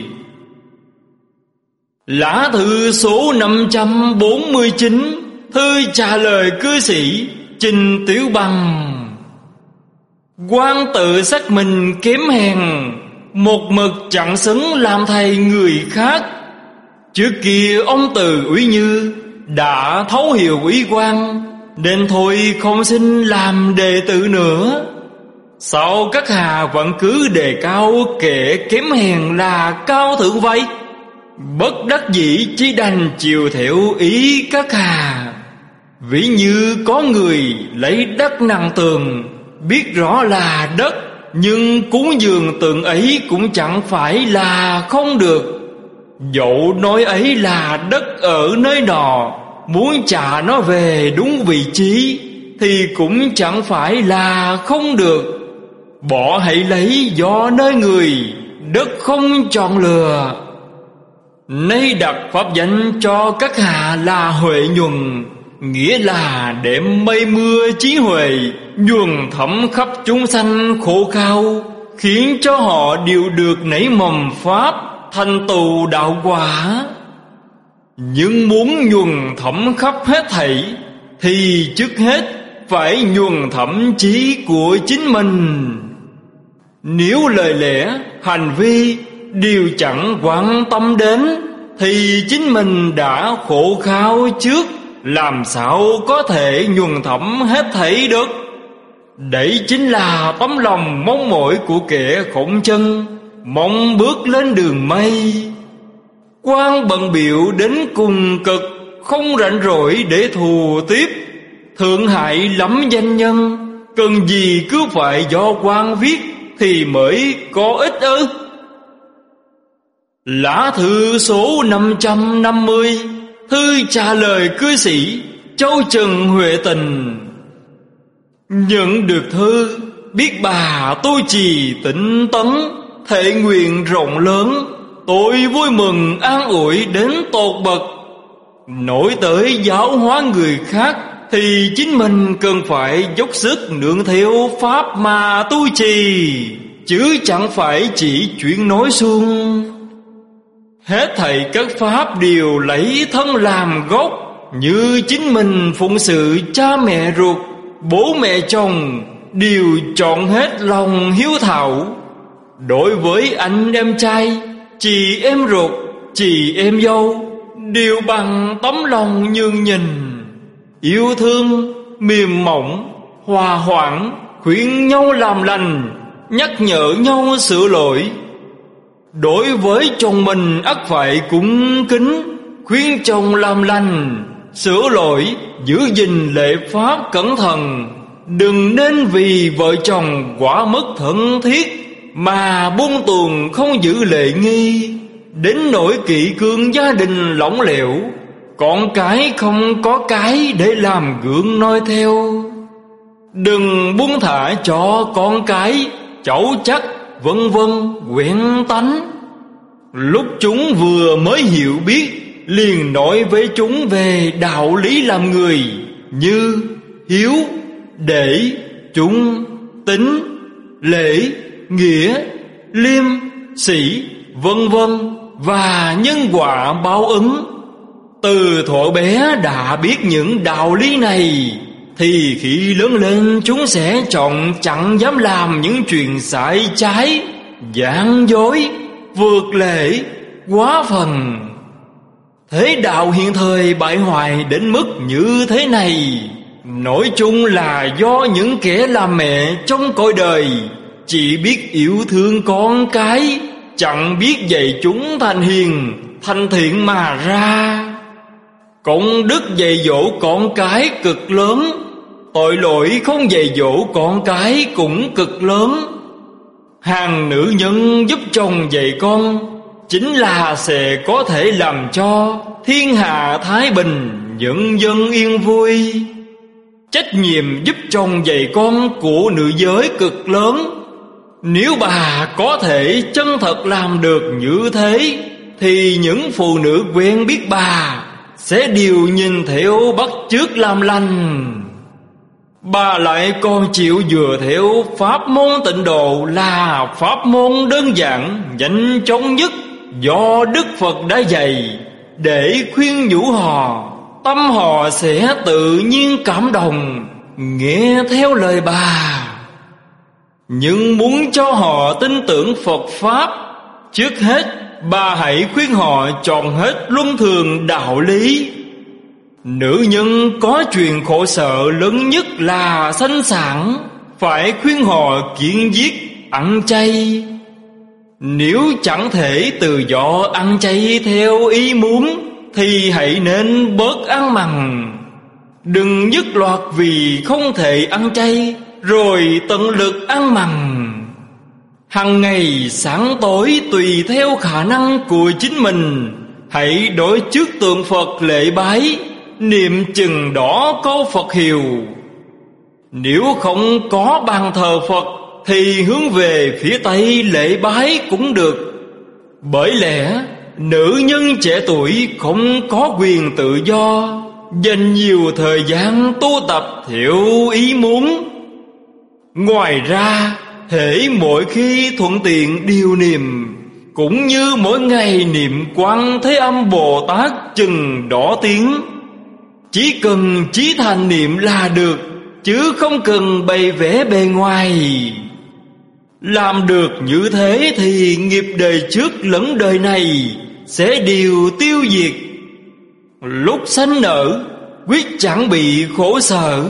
Lá thư số năm trăm bốn mươi chín, thư trả lời cư sĩ Trình Tiểu Bằng. Quan tự xác mình kém hèn, một mực chẳng xứng làm thầy người khác. Trước kia ông Từ Úy Như đã thấu hiểu ý quan, nên thôi không xin làm đệ tử nữa. Sao các hà vẫn cứ đề cao kẻ kém hèn là cao thượng vậy? Bất đắc dĩ chỉ đành chiều theo ý các hà. Ví như có người lấy đất nặng tường, biết rõ là đất, nhưng cúng dường tượng ấy cũng chẳng phải là không được. Dẫu nói ấy là đất ở nơi nọ, muốn trả nó về đúng vị trí thì cũng chẳng phải là không được. Bỏ hãy lấy do nơi người, đất không chọn lừa. Nay đặt pháp danh cho các hạ là Huệ Nhuần, nghĩa là đệm mây mưa trí huệ, nhuần thẩm khắp chúng sanh khổ khao, khiến cho họ đều được nảy mầm pháp, thành tựu đạo quả. Nhưng muốn nhuần thẩm khắp hết thảy thì trước hết phải nhuần thẩm trí của chính mình. Nếu lời lẽ, hành vi đều chẳng quan tâm đến thì chính mình đã khổ khao trước, làm sao có thể nhuần thẩm hết thảy được. Đấy chính là tấm lòng mong mỏi của kẻ khổng chân, mong bước lên đường mây. Quan bận bịu đến cùng cực, không rảnh rỗi để thù tiếp. Thượng hại lắm danh nhân, cần gì cứ phải do quan viết thì mới có ích ư? Lá thư số năm trăm năm mươi, thư trả lời cư sĩ Châu Trần Huệ Tình. Nhận được thư, biết bà tôi trì tĩnh tấn, thệ nguyện rộng lớn, tôi vui mừng an ủi đến tột bậc. Nổi tới giáo hóa người khác thì chính mình cần phải dốc sức nương theo pháp mà tu trì, chứ chẳng phải chỉ chuyện nói suông. Hết thảy các pháp đều lấy thân làm gốc, như chính mình phụng sự cha mẹ ruột, bố mẹ chồng đều chọn hết lòng hiếu thảo. Đối với anh em trai, chị em ruột, chị em dâu đều bằng tấm lòng nhường nhìn, yêu thương, mềm mỏng, hòa hoãn, khuyên nhau làm lành, nhắc nhở nhau sửa lỗi. Đối với chồng mình ắt phải cung kính, khuyên chồng làm lành, sửa lỗi, giữ gìn lễ pháp cẩn thận. Đừng nên vì vợ chồng quả mất thân thiết mà buông tuồng không giữ lễ nghi, đến nỗi kỷ cương gia đình lỏng lẻo, con cái không có cái để làm gương noi theo. Đừng buông thả cho con cái, cháu chắc, vân vân quen tánh. Lúc chúng vừa mới hiểu biết, liền nói với chúng về đạo lý làm người như hiếu, để, trung, tính, lễ, nghĩa, liêm, sĩ, vân vân và nhân quả báo ứng. Từ thuở bé đã biết những đạo lý này, thì khi lớn lên chúng sẽ chọn chẳng dám làm những chuyện sai trái, gian dối, vượt lệ, quá phần. Thế đạo hiện thời bại hoại đến mức như thế này, nói chung là do những kẻ làm mẹ trong cõi đời chỉ biết yêu thương con cái, chẳng biết dạy chúng thành hiền, thành thiện mà ra. Công đức dạy dỗ con cái cực lớn, tội lỗi không dạy dỗ con cái cũng cực lớn. Hàng nữ nhân giúp chồng dạy con, chính là sẽ có thể làm cho thiên hạ thái bình, nhân dân yên vui. Trách nhiệm giúp chồng dạy con của nữ giới cực lớn. Nếu bà có thể chân thật làm được như thế, thì những phụ nữ quen biết bà sẽ đều nhìn theo bắt chước làm lành. Bà lại còn chịu dựa theo pháp môn tịnh độ, là pháp môn đơn giản, nhanh chóng nhất do Đức Phật đã dạy, để khuyên nhủ họ. Tâm họ sẽ tự nhiên cảm động, nghe theo lời bà. Nhưng muốn cho họ tin tưởng Phật Pháp, trước hết bà hãy khuyên họ chọn hết luân thường đạo lý. Nữ nhân có chuyện khổ sở lớn nhất là sanh sản, phải khuyên họ kiêng giết, ăn chay. Nếu chẳng thể tự do ăn chay theo ý muốn, thì hãy nên bớt ăn mặn. Đừng dứt loạt vì không thể ăn chay rồi tận lực ăn mặn. Hằng ngày sáng tối tùy theo khả năng của chính mình, hãy đối trước tượng Phật lễ bái, niệm chừng đó câu Phật hiệu. Nếu không có bàn thờ Phật thì hướng về phía Tây lễ bái cũng được. Bởi lẽ nữ nhân trẻ tuổi không có quyền tự do, dành nhiều thời gian tu tập theo ý muốn. Ngoài ra, hễ mỗi khi thuận tiện điều niệm, cũng như mỗi ngày niệm Quan Thế Âm Bồ Tát chừng đó tiếng. Chỉ cần chí thành niệm là được, chứ không cần bày vẽ bề ngoài. Làm được như thế thì nghiệp đời trước lẫn đời này sẽ đều tiêu diệt. Lúc sanh nở quyết chẳng bị khổ sở.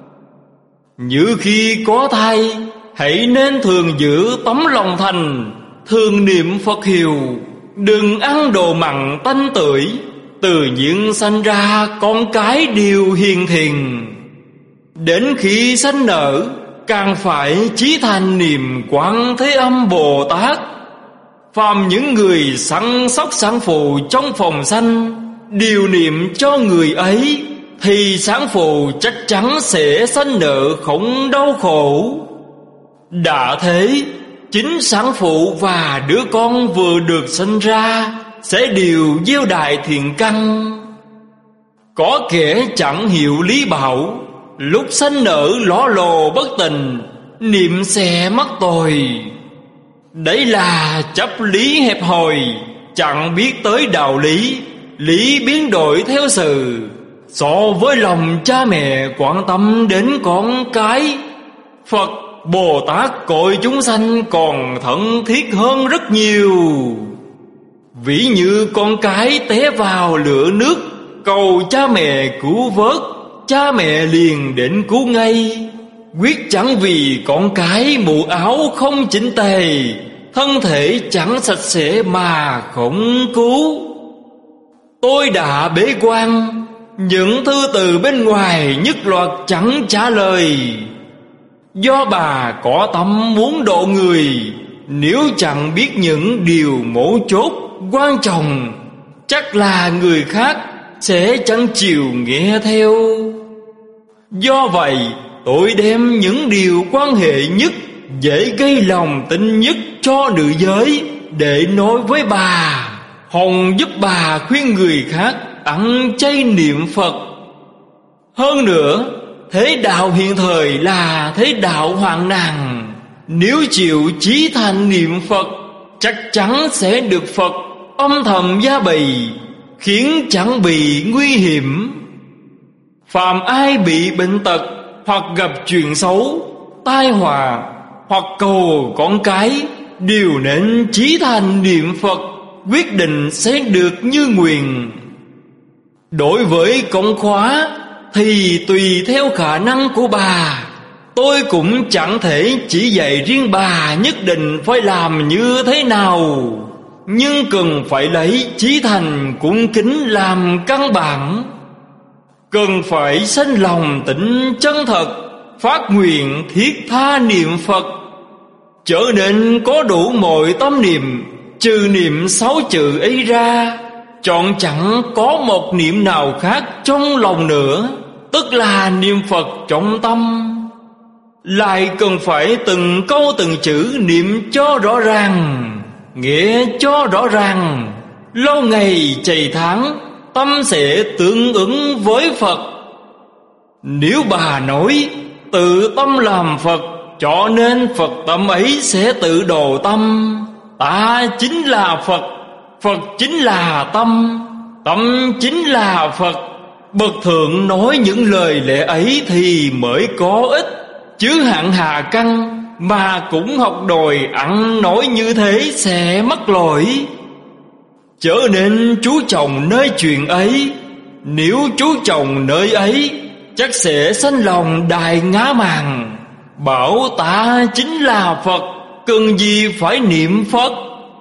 Như khi có thai, hãy nên thường giữ tấm lòng thành, thường niệm Phật hiệu, đừng ăn đồ mặn tanh tưởi. Tự nhiên sanh ra con cái đều hiền thiện. Đến khi sanh nở, càng phải chí thành niệm Quan Thế Âm Bồ Tát. Phàm những người săn sóc sản phụ trong phòng sanh điều niệm cho người ấy, thì sản phụ chắc chắn sẽ sanh nở không đau khổ. Đã thế, chính sản phụ và đứa con vừa được sinh ra sẽ đều gieo đại thiện căn. Có kẻ chẳng hiểu lý bảo, lúc sanh nở ló lồ bất tình, niệm xè mắc tội. Đấy là chấp lý hẹp hòi, chẳng biết tới đạo lý, lý biến đổi theo sự. So với lòng cha mẹ quan tâm đến con cái, Phật Bồ Tát cội chúng sanh còn thân thiết hơn rất nhiều. Ví như con cái té vào lửa nước, cầu cha mẹ cứu vớt, cha mẹ liền đến cứu ngay. Quyết chẳng vì con cái mũ áo không chỉnh tề, thân thể chẳng sạch sẽ mà không cứu. Tôi đã bế quan, những thư từ bên ngoài nhất loạt chẳng trả lời. Do bà có tâm muốn độ người, nếu chẳng biết những điều mấu chốt quan trọng, chắc là người khác sẽ chẳng chịu nghe theo. Do vậy, tôi đem những điều quan hệ nhất, dễ gây lòng tin nhất cho nữ giới để nói với bà, hòng giúp bà khuyên người khác ăn chay niệm Phật. Hơn nữa, thế đạo hiện thời là thế đạo hoạn nạn, Nếu chịu chí thành niệm Phật, chắc chắn sẽ được Phật âm thầm gia bì, khiến chẳng bị nguy hiểm. Phàm ai bị bệnh tật, hoặc gặp chuyện xấu, tai họa, hoặc cầu con cái, đều nên chí thành niệm Phật, quyết định sẽ được như nguyện. Đối với công khóa thì tùy theo khả năng của bà. Tôi cũng chẳng thể chỉ dạy riêng bà nhất định phải làm như thế nào, nhưng cần phải lấy chí thành cung kính làm căn bản. Cần phải sanh lòng tịnh chân thật, phát nguyện thiết tha niệm Phật, trở nên có đủ mọi tâm niệm. Trừ niệm sáu chữ ấy ra, chọn chẳng có một niệm nào khác trong lòng nữa, tức là niệm Phật trong tâm. Lại cần phải từng câu từng chữ niệm cho rõ ràng, nghĩa cho rõ ràng. Lâu ngày chày tháng, tâm sẽ tương ứng với Phật. Nếu bà nói tự tâm làm Phật, cho nên Phật tâm ấy sẽ tự độ tâm. Ta chính là Phật, Phật chính là tâm, tâm chính là Phật. Bậc thượng nói những lời lẽ ấy thì mới có ích, chứ hạng hà căn mà cũng học đòi ăn nói như thế sẽ mắc lỗi. Trở nên chú trọng nơi chuyện ấy. Nếu chú trọng nơi ấy, chắc sẽ sanh lòng đại ngã mạn, bảo ta chính là Phật, cần gì phải niệm Phật.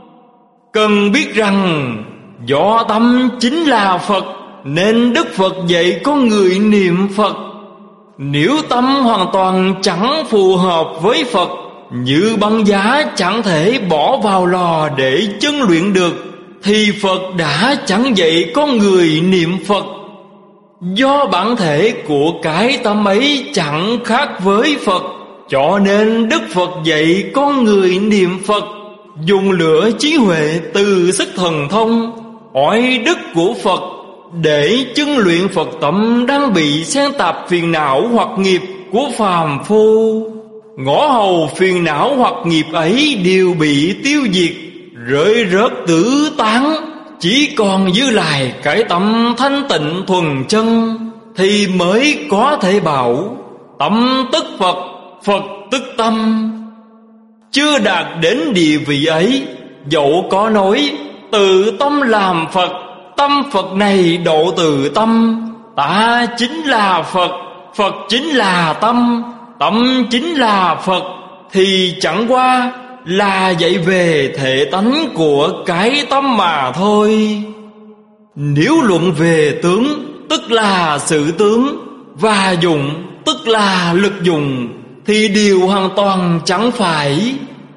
Cần biết rằng do tâm chính là Phật, nên Đức Phật dạy con người niệm Phật. Nếu tâm hoàn toàn chẳng phù hợp với Phật, như băng giá chẳng thể bỏ vào lò để chân luyện được, thì Phật đã chẳng dạy con người niệm Phật. Do bản thể của cái tâm ấy chẳng khác với Phật, cho nên Đức Phật dạy con người niệm Phật, dùng lửa trí huệ từ sức thần thông, oai đức của Phật, để chứng luyện Phật tâm đang bị xen tạp phiền não hoặc nghiệp của phàm phu. Ngõ hầu phiền não hoặc nghiệp ấy đều bị tiêu diệt, rơi rớt tử tán, chỉ còn giữ lại cái tâm thanh tịnh thuần chân, thì mới có thể bảo tâm tức Phật, Phật tức tâm. Chưa đạt đến địa vị ấy, dẫu có nói tự tâm làm Phật, tâm Phật này độ từ tâm, ta chính là Phật, Phật chính là tâm, tâm chính là Phật, thì chẳng qua là dạy về thể tánh của cái tâm mà thôi. Nếu luận về tướng, tức là sự tướng, và dụng, tức là lực dụng, thì điều hoàn toàn chẳng phải.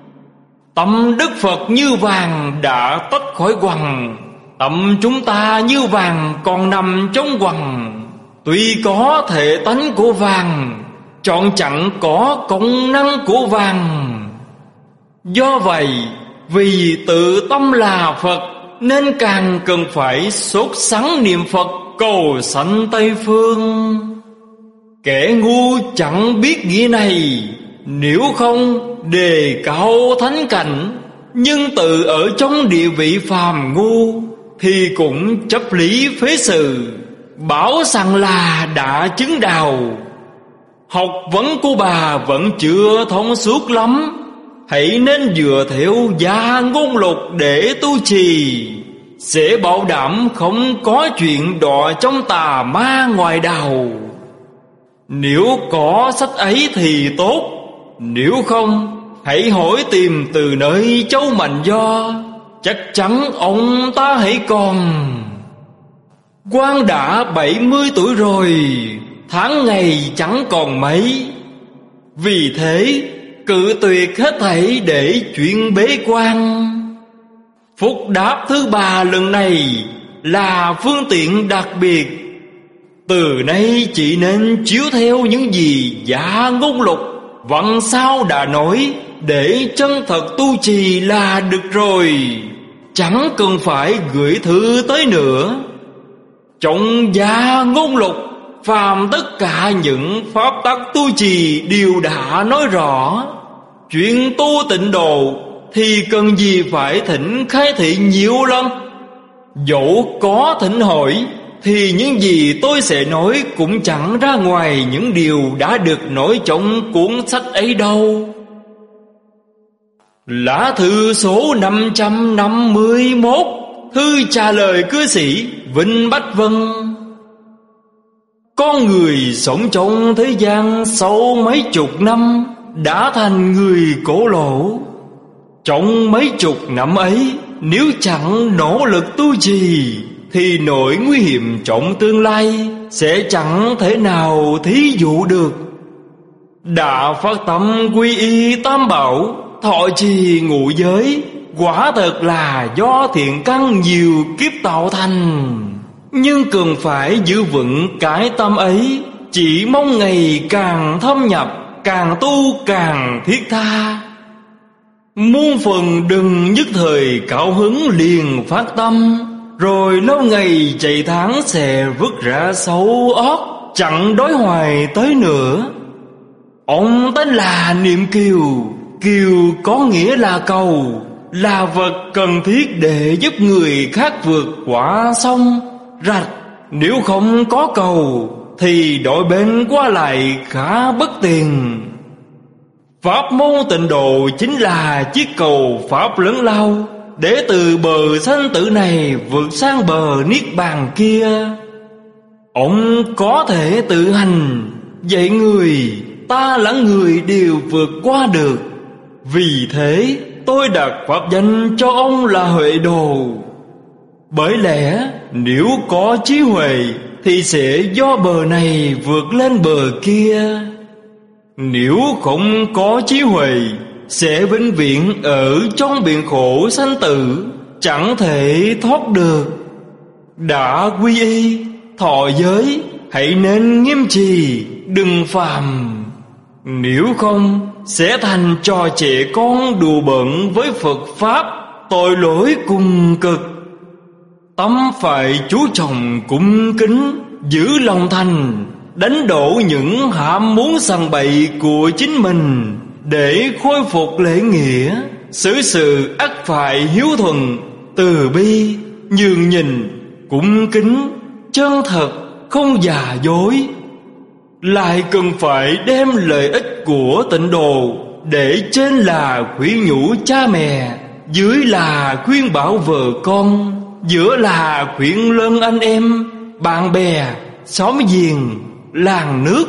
Tâm Đức Phật như vàng đã tách khỏi quặng, tâm chúng ta như vàng còn nằm trong quặng. Tuy có thể tánh của vàng, chọn chẳng có công năng của vàng. Do vậy, vì tự tâm là Phật, nên càng cần phải sốt sắng niệm Phật cầu sanh Tây Phương. Kẻ ngu chẳng biết nghĩa này, nếu không đề cao thánh cảnh, nhưng tự ở trong địa vị phàm ngu, thì cũng chấp lý phế sự, bảo rằng là đã chứng đạo. Học vấn của bà vẫn chưa thông suốt lắm, hãy nên dựa theo gia ngôn lục để tu trì, sẽ bảo đảm không có chuyện đọa trong tà ma ngoài đạo. Nếu có sách ấy thì tốt, nếu không hãy hỏi tìm từ nơi Châu Mạnh Do, chắc chắn ông ta hãy còn. Quan đã bảy mươi tuổi rồi, tháng ngày chẳng còn mấy, vì thế cự tuyệt hết thảy để chuyện bế quan. Phúc đáp thứ ba lần này là phương tiện đặc biệt. Từ nay chỉ nên chiếu theo những gì Dạ Ngôn Lục văn sao đã nói để chân thật tu trì là được rồi, chẳng cần phải gửi thư tới nữa. Trong Dạ Ngôn Lục, phàm tất cả những pháp tắc tu trì đều đã nói rõ. Chuyện tu tịnh độ thì cần gì phải thỉnh khai thị nhiều lần. Dẫu có thỉnh hỏi thì những gì tôi sẽ nói cũng chẳng ra ngoài những điều đã được nói trong cuốn sách ấy đâu. Lá thư số năm trăm năm mươi mốt. Thư trả lời cư sĩ Vinh Bách Vân. Con người sống trong thế gian sau mấy chục năm đã thành người cổ lỗ. Trong mấy chục năm ấy, nếu chẳng nỗ lực tu trì thì nỗi nguy hiểm trong tương lai sẽ chẳng thể nào thí dụ được. Đã phát tâm quy y tam bảo, thọ trì ngũ giới, quả thật là do thiện căn nhiều kiếp tạo thành. Nhưng cần phải giữ vững cái tâm ấy, chỉ mong ngày càng thâm nhập, càng tu càng thiết tha. Muôn phần đừng nhất thời cao hứng liền phát tâm, rồi lâu ngày chạy tháng sẽ vứt ra xấu óc, chẳng đối hoài tới nữa. Ông tên là Niệm Kiều. Kiều có nghĩa là cầu, là vật cần thiết để giúp người khác vượt qua sông rạch. Nếu không có cầu thì đội bên qua lại khá bất tiền. Pháp môn tịnh độ chính là chiếc cầu pháp lớn lao, để từ bờ sanh tử này vượt sang bờ niết bàn kia. Ông có thể tự hành dạy người, ta lẫn người đều vượt qua được. Vì thế tôi đặt pháp danh cho ông là Huệ Đồ. Bởi lẽ nếu có trí huệ thì sẽ do bờ này vượt lên bờ kia. Nếu không có trí huệ sẽ vĩnh viễn ở trong biển khổ sanh tử, chẳng thể thoát được. Đã quy y, thọ giới, hãy nên nghiêm trì, đừng phàm. Nếu không sẽ thành trò trẻ con đùa bỡn với Phật Pháp, tội lỗi cùng cực. Tâm phải chú trọng cung kính, giữ lòng thành, đánh đổ những ham muốn sằng bậy của chính mình, để khôi phục lễ nghĩa. Xử sự ắt phải hiếu thuận, từ bi, nhường nhịn, cung kính, chân thật, không giả dối. Lại cần phải đem lợi ích của tịnh độ, để trên là khuyên nhủ cha mẹ, dưới là khuyên bảo vợ con, giữa là khuyên lân anh em, bạn bè, xóm giềng, làng nước.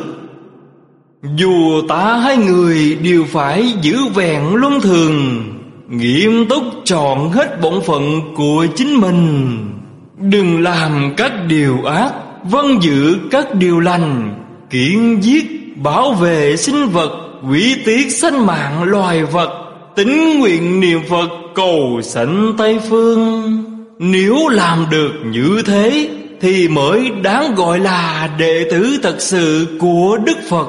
Dù ta hai người đều phải giữ vẹn luân thường, nghiêm túc chọn hết bổn phận của chính mình. Đừng làm các điều ác, vâng giữ các điều lành, kiên giết, bảo vệ sinh vật, quý tiết sanh mạng loài vật, tín nguyện niệm Phật cầu sanh Tây phương. Nếu làm được như thế thì mới đáng gọi là đệ tử thật sự của Đức Phật.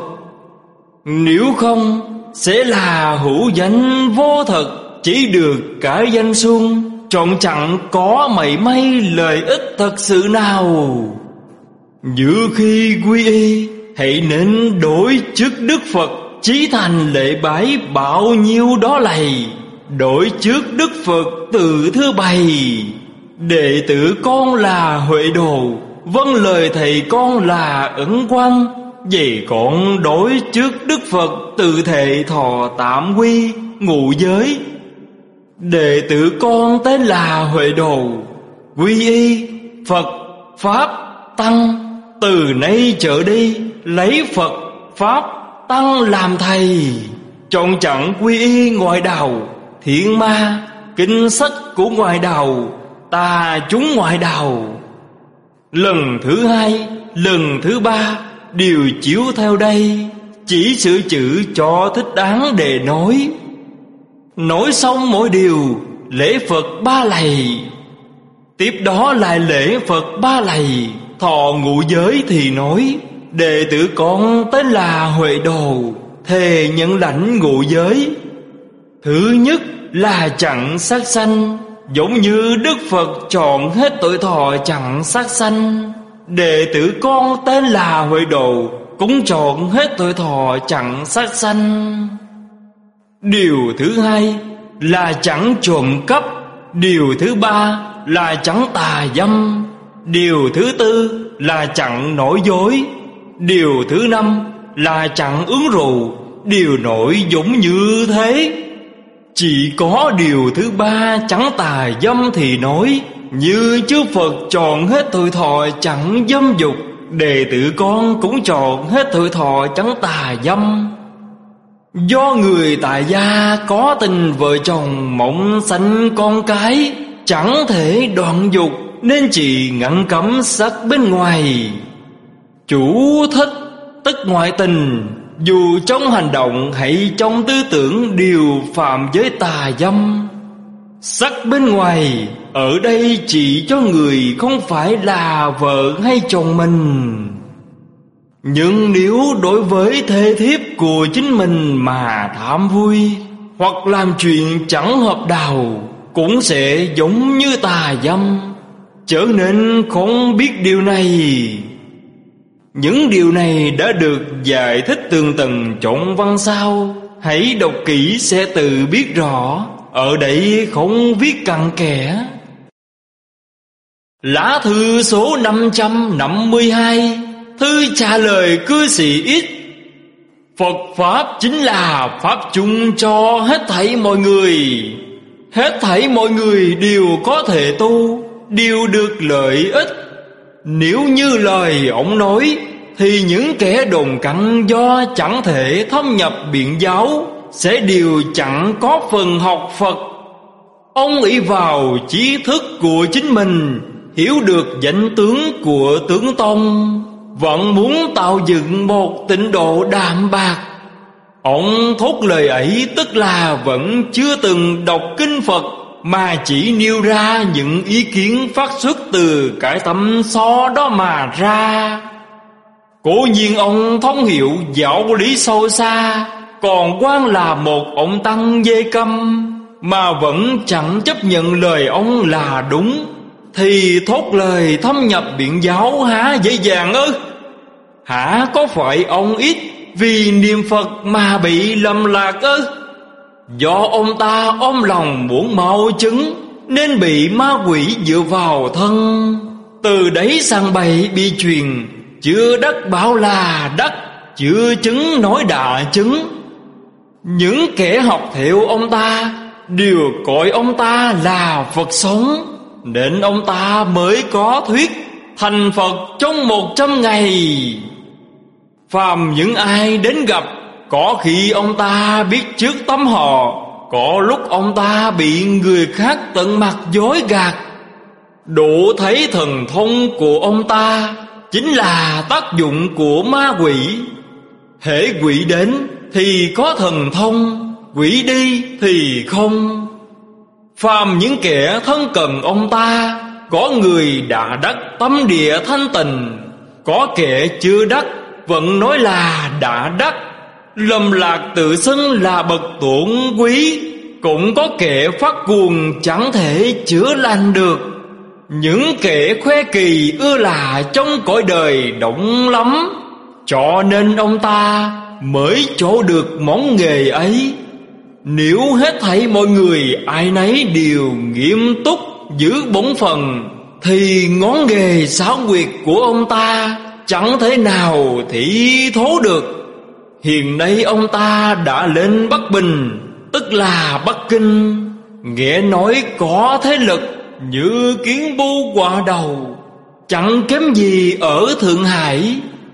Nếu không sẽ là hữu danh vô thật, chỉ được cái danh xuông, chọn chẳng có mảy may lợi ích thật sự nào. Như khi quy y, hãy nên đối trước Đức Phật chí thành lễ bái bao nhiêu đó lạy. Đối trước Đức Phật tự thưa bày, đệ tử con là Huệ Đồ, vâng lời thầy con là Ấn Quang. Vậy con đối trước Đức Phật tự thệ thọ tạm quy ngũ giới. Đệ tử con tên là Huệ Đồ, quy y Phật, Pháp, Tăng. Từ nay trở đi lấy Phật, Pháp, Tăng làm thầy, chọn chẳng quy y ngoại đạo, thiện ma, kinh sách của ngoại đạo, tà chúng ngoại đạo. Lần thứ hai, lần thứ ba đều chiếu theo đây, chỉ sửa chữ cho thích đáng để nói. Nói xong mỗi điều lễ Phật ba lạy, tiếp đó lại lễ Phật ba lạy. Thọ ngũ giới thì nói, đệ tử con tên là Huệ Đồ, thề nhận lãnh ngũ giới. Thứ nhất là chẳng sát sanh, giống như Đức Phật chọn hết tuổi thọ chẳng sát sanh. Đệ tử con tên là Huệ Đồ cũng chọn hết tuổi thọ chẳng sát sanh. Điều thứ hai là chẳng trộm cắp. Điều thứ ba là chẳng tà dâm. Điều thứ tư là chẳng nói dối. Điều thứ năm là chẳng uống rượu. Điều nội giống như thế. Chỉ có điều thứ ba chẳng tà dâm thì nói: như chư Phật chọn hết tuổi thọ chẳng dâm dục, đệ tử con cũng chọn hết tuổi thọ chẳng tà dâm. Do người tại gia có tình vợ chồng mộng sanh con cái, chẳng thể đoạn dục nên chỉ ngăn cấm sắc bên ngoài. Chủ thích tức ngoại tình, dù trong hành động hay trong tư tưởng đều phạm giới tà dâm. Sắc bên ngoài ở đây chỉ cho người không phải là vợ hay chồng mình. Nhưng nếu đối với thê thiếp của chính mình mà tham vui hoặc làm chuyện chẳng hợp đạo, cũng sẽ giống như tà dâm. Trở nên không biết điều này. Những điều này đã được giải thích tường tầng trong văn sau, hãy đọc kỹ sẽ tự biết rõ. Ở đây không viết cặn kẽ. Lá thư số năm trăm năm mươi hai, thư trả lời cư sĩ ít. Phật Pháp chính là Pháp chung cho hết thảy mọi người. Hết thảy mọi người đều có thể tu, đều được lợi ích. Nếu như lời ông nói, thì những kẻ đồn cặn do chẳng thể thâm nhập biện giáo sẽ đều chẳng có phần học Phật. Ông nghĩ vào trí thức của chính mình, hiểu được danh tướng của tướng tông, vẫn muốn tạo dựng một tịnh độ đạm bạc. Ông thốt lời ấy tức là vẫn chưa từng đọc kinh Phật, mà chỉ nêu ra những ý kiến phát xuất từ cái tâm so đó mà ra. Cố nhiên ông thông hiểu giáo lý sâu xa, còn quan là một ông tăng dê câm mà vẫn chẳng chấp nhận lời ông là đúng, thì thốt lời thâm nhập biện giáo há dễ dàng ư? Hả có phải ông ít vì niệm Phật mà bị lầm lạc ư? Do ông ta ôm lòng muốn mau chứng nên bị ma quỷ dựa vào thân, từ đấy sang bậy bị truyền, chưa đắc bảo là đắc, chưa chứng nói đã chứng. Những kẻ học theo ông ta đều coi ông ta là Phật sống, nên ông ta mới có thuyết thành Phật trong một trăm ngày. Phàm những ai đến gặp, có khi ông ta biết trước tấm họ, có lúc ông ta bị người khác tận mặt dối gạt. Đủ thấy thần thông của ông ta chính là tác dụng của ma quỷ. Hễ quỷ đến thì có thần thông, quỷ đi thì không. Phàm những kẻ thân cận ông ta, có người đã đắc tâm địa thanh tịnh, có kẻ chưa đắc vẫn nói là đã đắc, lầm lạc tự xưng là bậc tôn quý. Cũng có kẻ phát cuồng chẳng thể chữa lành được. Những kẻ khoe kỳ ưa là trong cõi đời động lắm, cho nên ông ta mới chỗ được món nghề ấy. Nếu hết thảy mọi người ai nấy đều nghiêm túc giữ bổn phận, thì ngón nghề xảo quyệt của ông ta chẳng thể nào thị thố được. Hiện nay ông ta đã lên Bắc Bình, tức là Bắc Kinh, nghe nói có thế lực như kiến bu quạ đầu, chẳng kém gì ở Thượng Hải.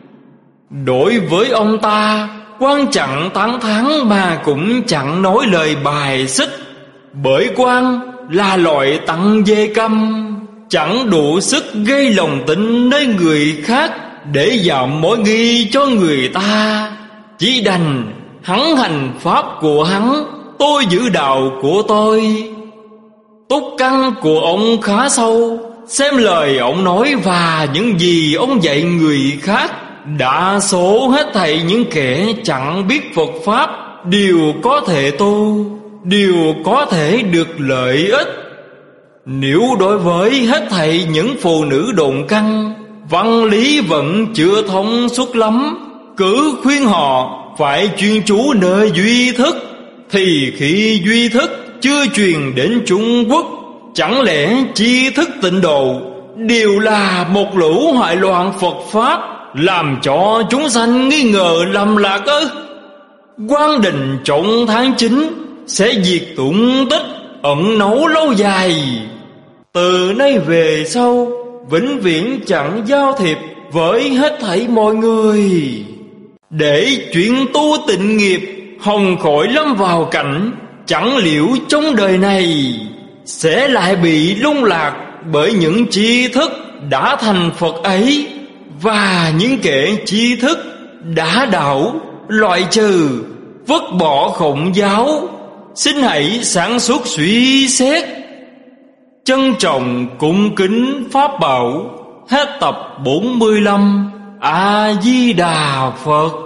Đối với ông ta, quan chẳng tán thán mà cũng chẳng nói lời bài xích, bởi quan là loại tặng dê câm, chẳng đủ sức gây lòng tin nơi người khác để giảm mối nghi cho người ta. Chỉ đành hắn hành pháp của hắn, tôi giữ đạo của tôi. Túc căn của ông khá sâu, xem lời ông nói và những gì ông dạy người khác. Đa số hết thảy những kẻ chẳng biết Phật Pháp đều có thể tu, đều có thể được lợi ích. Nếu đối với hết thảy những phụ nữ độn căn, văn lý vẫn chưa thông suốt lắm, cứ khuyên họ phải chuyên chú nơi duy thức, thì khi duy thức chưa truyền đến Trung Quốc, chẳng lẽ tri thức tịnh độ đều là một lũ hoại loạn Phật Pháp, làm cho chúng sanh nghi ngờ lầm lạc ư? Quang Đình trọng tháng chín sẽ diệt tụng tích ẩn nấu lâu dài. Từ nay về sau vĩnh viễn chẳng giao thiệp với hết thảy mọi người, để chuyện tu tịnh nghiệp hồng khỏi lâm vào cảnh chẳng liễu trong đời này, sẽ lại bị lung lạc bởi những tri thức đã thành Phật ấy, và những kẻ tri thức đã đạo loại trừ vứt bỏ Khổng giáo. Xin hãy sáng suốt suy xét. Trân trọng cung kính Pháp Bảo. Hết tập bốn mươi lăm. A Di Đà Phật.